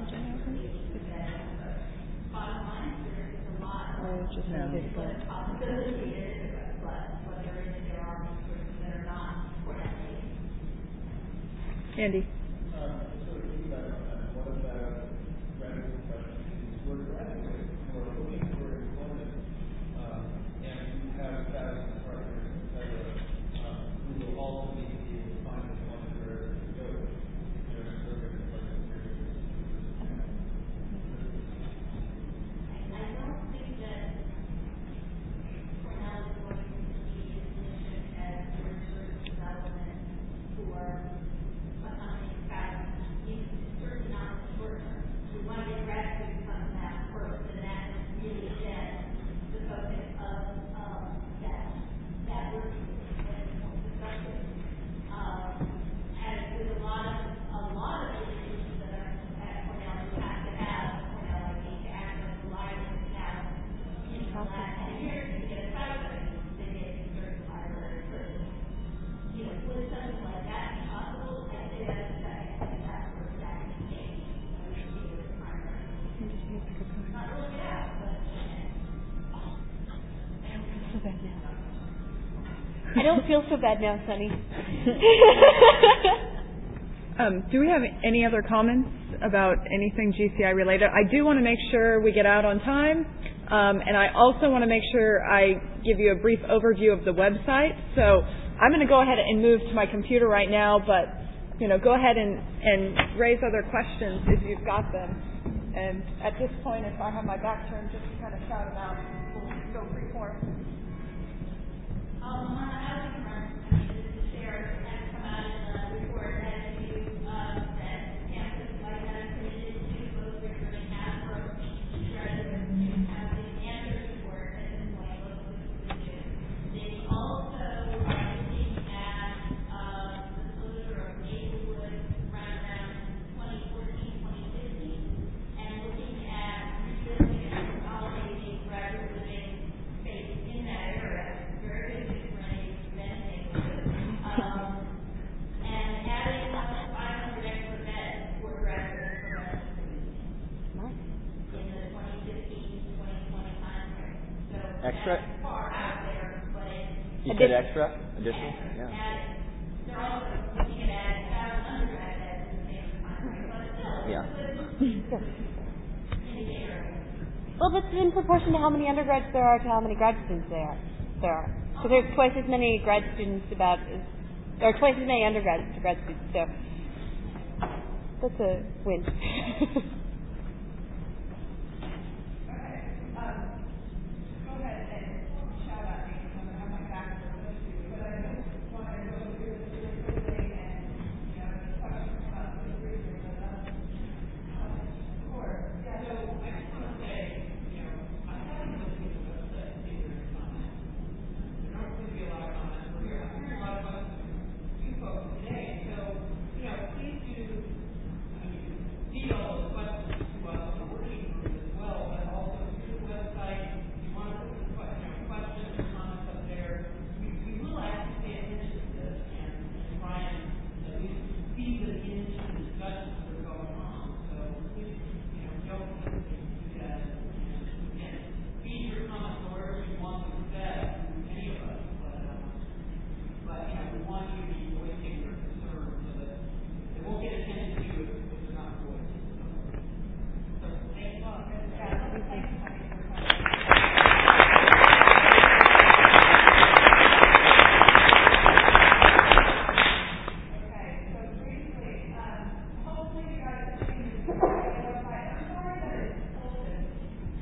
Bottom line, there is a lot Or of just no. possibility is, but what there is, there are resources that are not Cornell-based. Andy. Um, sort of piggyback on that, what about graduate questions? We're graduates who are looking for employment, um, and who have status as partners, et cetera, um, who will also need to be able to find employment wherever they go. You know, programs like the Career Services. I don't think that Cornell is going to be in a position as career service development for accompanying faculty. It's certainly not in the short term. We want to get graduates from that first, and that is really then the focus of um, that that work perspective. Um, and with a lot of a lot of institutions that are at Cornell, you have to have Cornell I D to access the library to have in the last ten years to get a stipend, they get certain library service. You know, would something like that be possible? I say that's a second. I think that's where it's at in stage. We should be with the primary. Not really it out, but So bad now. I don't feel so bad now, Sunny. Um, do we have any other comments about anything G C I related? I do want to make sure we get out on time, um, and I also want to make sure I give you a brief overview of the website. So I'm going to go ahead and move to my computer right now, but you know, go ahead and, and raise other questions if you've got them. And at this point, if I have my back turned, just kind of shout them out. We'll go free form. Um, on the housing front, I mean, this is share has come out in the report that you, um, that campus like that is committed to both recruiting and for graduate student housing and their support at this point, both of which we do. They also are looking at, um, the closure of Maplewood right around twenty fourteen, twenty fifteen, and looking at rebuilding and consolidating graduate living space in that area. Very good. Um, and adding five hundred extra beds for graduate programs in the twenty fifteen to twenty twenty time frame. So Extra? that's far out there, but it's You said extra? Additional? Yeah. added. They're also looking at adding one thousand undergrad beds in the same time frame, but still, Yeah. it's a good indicator. Well, that's in proportion to how many undergrads there are to how many grad students there are. There are. So there's twice as many grad students about as there are twice as many undergrads to grad students. So that's a win. Today, so, you know, please do, I mean, see all the questions.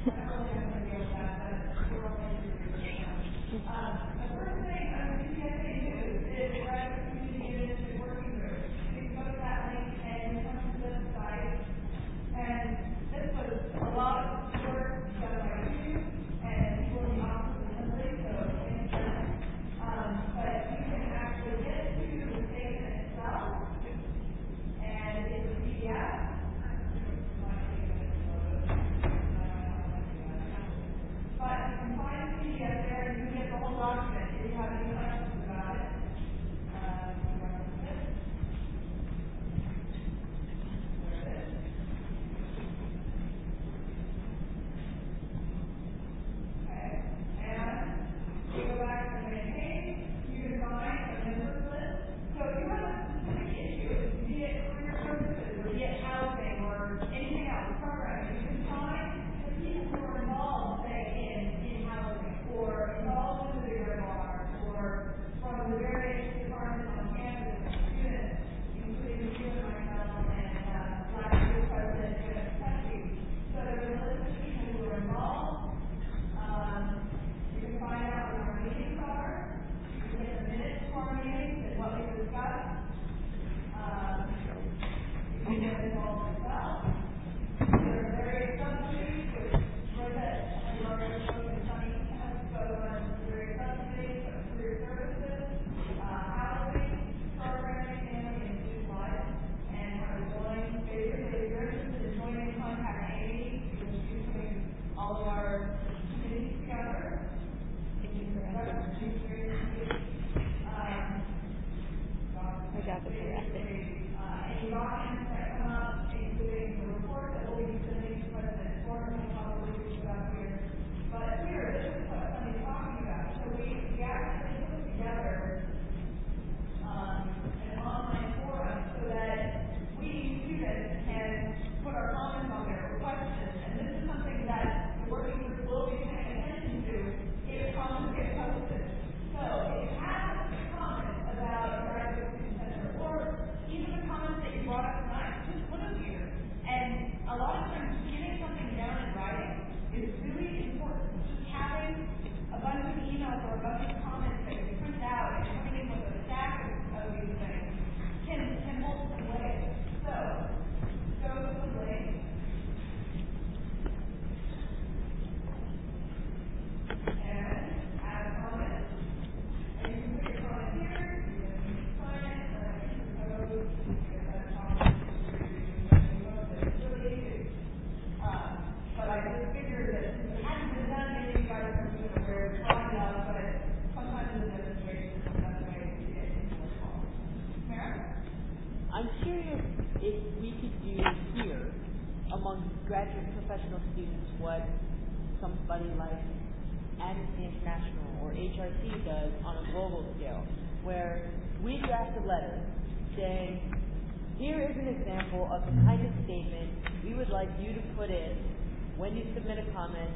I'm curious if we could do here, among graduate professional students, what somebody like Amnesty International or H R C does on a global scale, where we draft a letter saying, here is an example of the kind of statement we would like you to put in when you submit a comment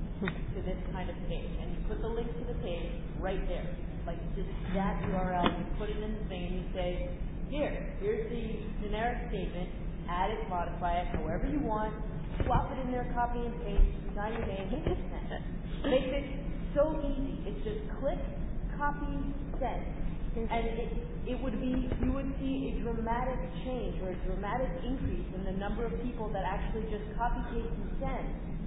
to this kind of page. And you put the link to the page right there. Like just that U R L, you put it in the thing and you say, here, here's the generic statement, add it, modify it, however you want, swap it in there, copy and paste, sign your name, and send. Makes it so easy. It's just click, copy, send. And it, it would be, you would see a dramatic change or a dramatic increase in the number of people that actually just copy, paste, and send.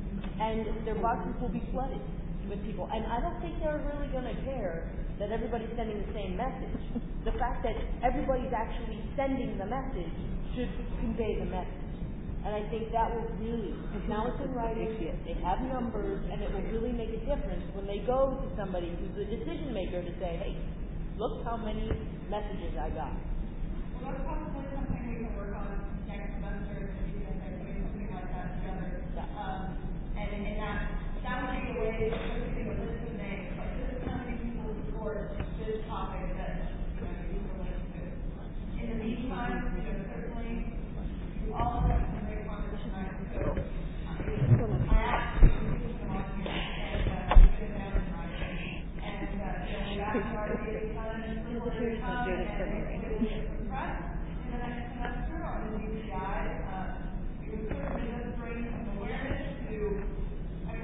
And their boxes will be flooded with people. And I don't think they're really going to care that everybody's sending the same message. The fact that everybody's actually sending the message should convey the message. And I think that will really, because now it's in writing, they have numbers, and it will really make a difference when they go to somebody who's a decision maker to say, hey, look how many messages I got. Well, that's probably something we can work on next semester, if you guys are doing something like that together. Yeah. Um, and, and that, that would take away posting a list of names. Like, this is how many people support this topic that, you know, you can link to. In the meantime, you know, certainly, you all have some great conversation. So, I asked you to come on here and uh, sit down and write. And, uh, you know, we asked our data time and people to come and press in the next semester on the D C I. Uh, it would certainly just bring some awareness to, I mean,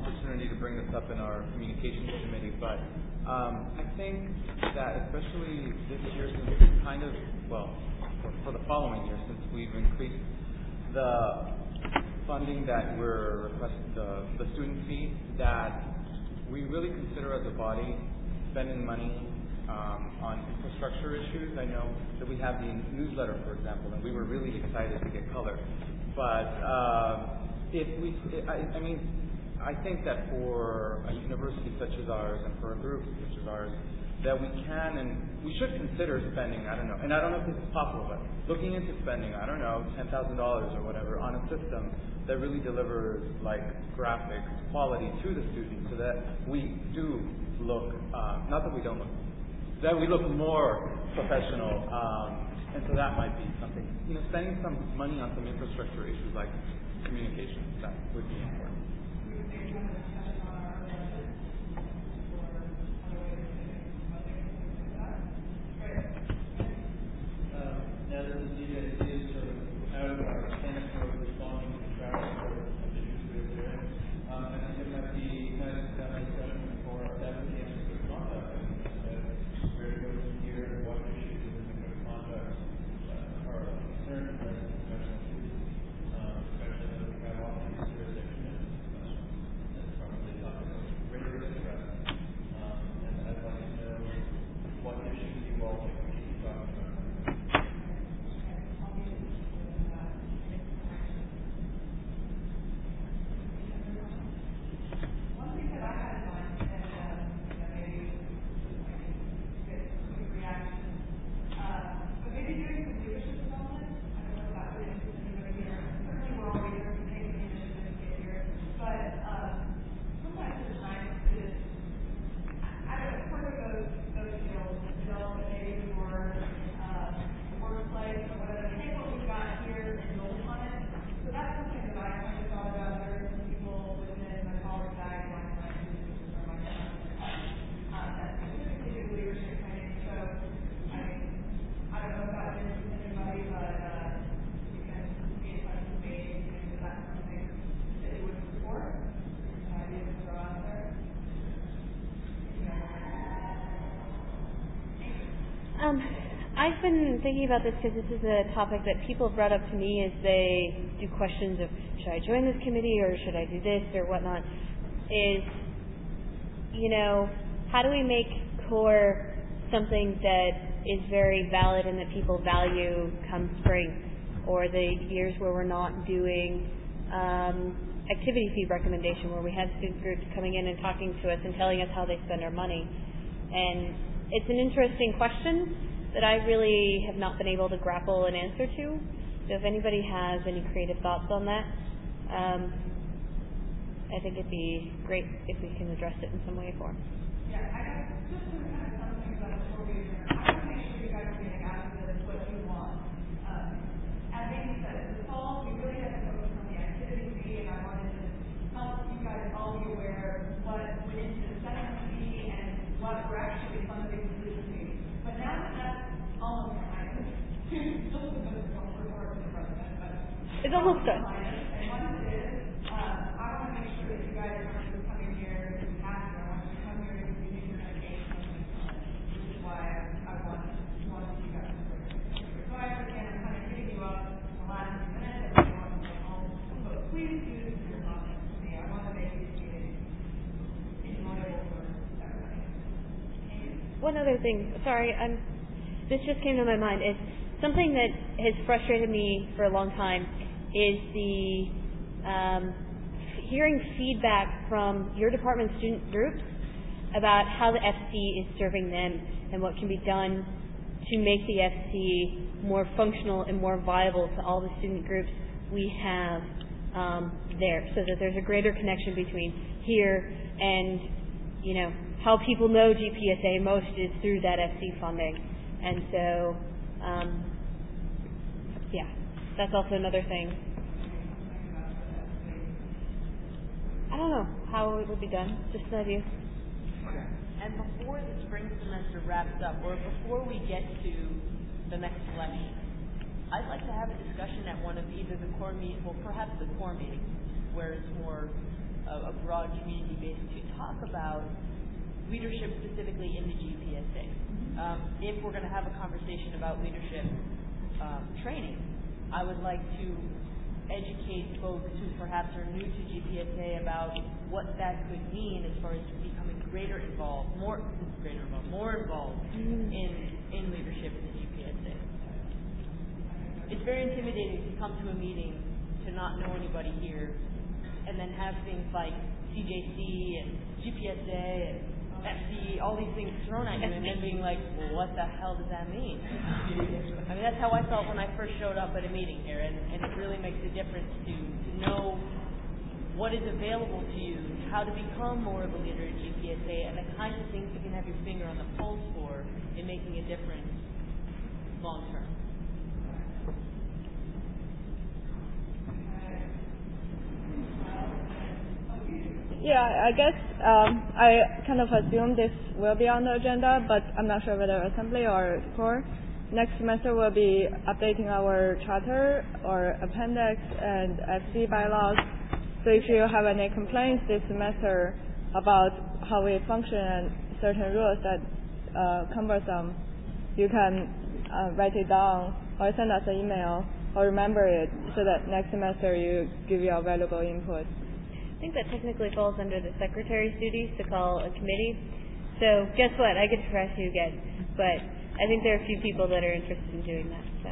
opportunity to bring this up in our communications committee, but um, I think that especially this year, since we've kind of, well, for, for the following year, since we've increased the funding that we're requesting, the, the student fee, that we really consider as a body spending money um, on infrastructure issues. I know that we have the newsletter, for example, and we were really excited to get color. But uh, if we, I, I mean, I think that for a university such as ours and for a group such as ours, that we can and we should consider spending, I don't know, and I don't know if this is possible, but looking into spending, I don't know, ten thousand dollars or whatever on a system that really delivers like graphics quality to the students so that we do look, um, not that we don't look, that we look more professional. Um, and so that might be something, you know, spending some money on some infrastructure issues like communications, that would be important. Now that the D J is sort of out of our stance of responding to traffic or issues we're doing, um, I think it might be nice to have a discussion for applications of conduct and uh, where to go from here and what issues in the code of conduct uh, are of concern for us professional students, um, especially as we have all these jurisdictions. That's probably not greater interest. Um, and I'd like to know what issues you all think we should be talking about. Um, I've been thinking about this because this is a topic that people brought up to me as they do questions of should I join this committee or should I do this or whatnot, is, you know, how do we make CORE something that is very valid and that people value come spring, or the years where we're not doing um, activity fee recommendation, where we had student groups coming in and talking to us and telling us how they spend our money. And it's an interesting question that I really have not been able to grapple an answer to. So if anybody has any creative thoughts on that, um, I think it'd be great if we can address it in some way or form. Yeah, I guess just to kind of something about the core reason, I want to make sure you guys are getting out of this what you want. Um, as Amy said, this fall we really have to focus on the activity fee, and I wanted to help you guys all be aware of what went into setting the fee and what we're actually funding through the fee. But now that that's almost behind us, just a bit of report to the president, but it's almost done. And once it is, um, I want to make sure that you guys aren't just coming here to pass it. I want you to come here to do your education, which is why I, I want want you guys to work. So I understand I'm kind of hitting you up in the last few minutes and you want to go home, but please do this for your comments to me. I want to make this meeting enjoyable for everybody. One other thing, sorry, I'm, this just came to my mind. It's something that has frustrated me for a long time is the um, hearing feedback from your department student groups about how the F C is serving them and what can be done to make the F C more functional and more viable to all the student groups we have um, there, so that there's a greater connection between here and, you know, how people know G P S A most is through that F C funding. And so, um, yeah, that's also another thing. I don't know how it would be done, just an idea. And before the spring semester wraps up, or before we get to the next election, I'd like to have a discussion at one of either the core meet, well, perhaps the core meeting, where it's more a, a broad community base to talk about leadership specifically in the G P S A. Um, if we're going to have a conversation about leadership um, training, I would like to educate folks who perhaps are new to G P S A about what that could mean as far as becoming greater involved, more greater involved, more involved mm. in in leadership in the G P S A. It's very intimidating to come to a meeting to not know anybody here, and then have things like C J C and G P S A and F C E, all these things thrown at you, and then being like, well, what the hell does that mean? I mean, that's how I felt when I first showed up at a meeting here, and, and it really makes a difference to, to know what is available to you, how to become more of a leader at G P S A, and the kinds of things you can have your finger on the pulse for in making a difference long term. Yeah, I guess um, I kind of assume this will be on the agenda, but I'm not sure whether assembly or core. Next semester we'll be updating our charter or appendix and F C bylaws. So if you have any complaints this semester about how we function and certain rules that uh, cumbersome, you can uh, write it down or send us an email or remember it so that next semester you give your valuable input. I think that technically falls under the secretary's duties to call a committee. So guess what? I get to press you again. But I think there are a few people that are interested in doing that. So.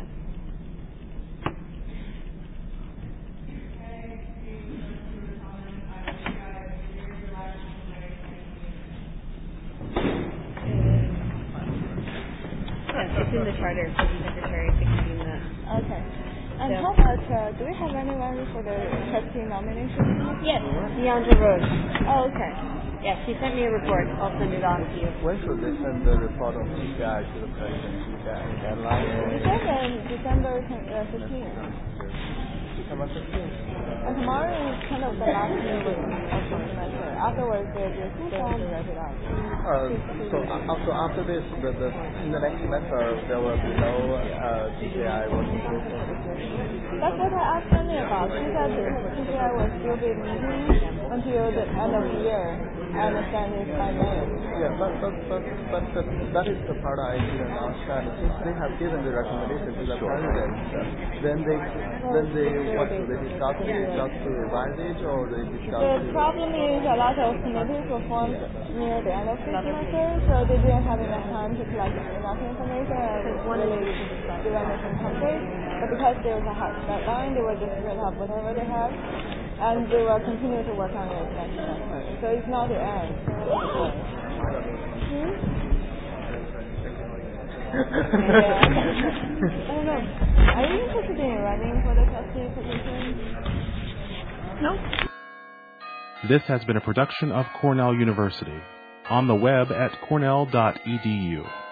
Yeah, it's in the charter for the secretary to convene that. Okay. And so. how about, uh, do we have anyone for the trustee nomination? Yes, Deandra Rose. Oh, okay. Yes, she sent me a report. I'll send it on to you. When should they send the report of G P I to the president? Is there any deadline? We sent in December fifteenth. December fifteenth. And tomorrow is kind of the last meeting of the semester. Afterwards, they're just going to write it out. Uh, so, uh, so after this, the, the, in the next semester, there will be no uh, G P I working group? That's what I asked Sunny about. She said the G P I will still be meeting until the end of the year. I understand it's by May. Yeah, but, but, but, but the, that is the part I didn't understand. Since they have given the recommendation to the president, then they, then they, what do they discuss it? Just to revise it, or they discuss The it? problem is a lot of committees were formed near the end of the semester, so they didn't have enough time to collect enough information and really do anything concrete. But because there was a hard deadline, they will just write up whatever they have, and they will continue to work on it next semester. So it's not the end. Hmm? Yeah. I don't know. Are you interested in running for the trustee position? No. This has been a production of Cornell University. On the web at cornell dot e d u.